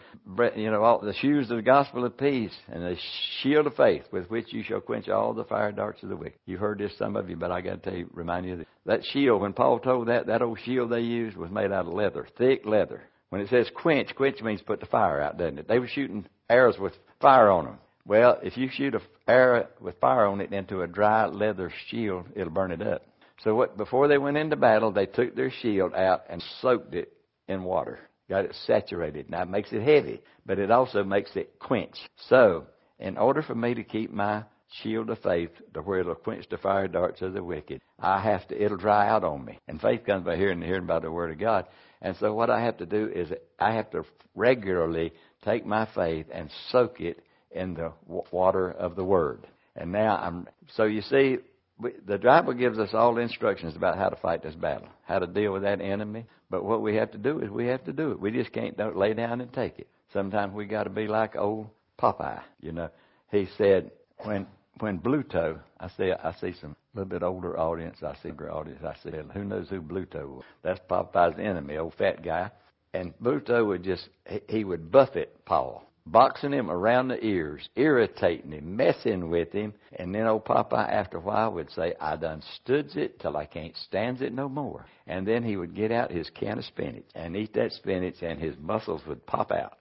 shoes of the gospel of peace and the shield of faith with which you shall quench all the fire darts of the wicked. You've heard this, some of you, but I got to tell you, remind you of this. That shield, when Paul told that old shield they used was made out of leather, thick leather. When it says quench means put the fire out, doesn't it? They were shooting arrows with fire on them. Well, if you shoot an arrow with fire on it into a dry leather shield, it'll burn it up. So before they went into battle, they took their shield out and soaked it in water. Got it saturated. Now, it makes it heavy, but it also makes it quench. So, in order for me to keep my shield of faith to where it'll quench the fire darts of the wicked, it'll dry out on me. And faith comes by hearing and hearing by the word of God. And so what I have to do is I have to regularly take my faith and soak it in the water of the word. And now so you see, the Bible gives us all instructions about how to fight this battle, how to deal with that enemy. But what we have to do is we have to do it. We just can't lay down and take it. Sometimes we got to be like old Popeye. You know, he said when Bluto, I see some little bit older audience. I see younger audience. I said, who knows who Bluto was? That's Popeye's enemy, old fat guy. And Bluto he would buffet Paul, boxing him around the ears, irritating him, messing with him. And then old Popeye, after a while, would say, I done stoods it till I can't stand it no more. And then he would get out his can of spinach and eat that spinach, and his muscles would pop out.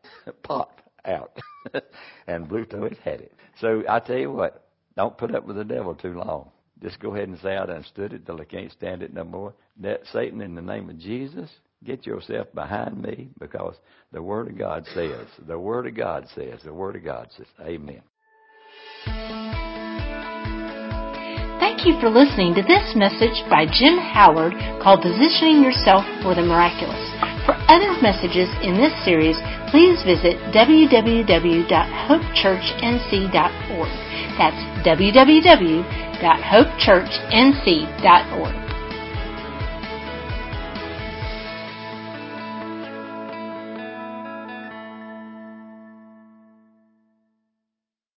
And Bluto had had it. So I tell you what, don't put up with the devil too long. Just go ahead and say, I done stood it till I can't stand it no more. Satan, in the name of Jesus, get yourself behind me, because the Word of God says, the Word of God says, the Word of God says, amen. Thank you for listening to this message by Jim Howard called Positioning Yourself for the Miraculous. For other messages in this series, please visit www.hopechurchnc.org. That's www.hopechurchnc.org.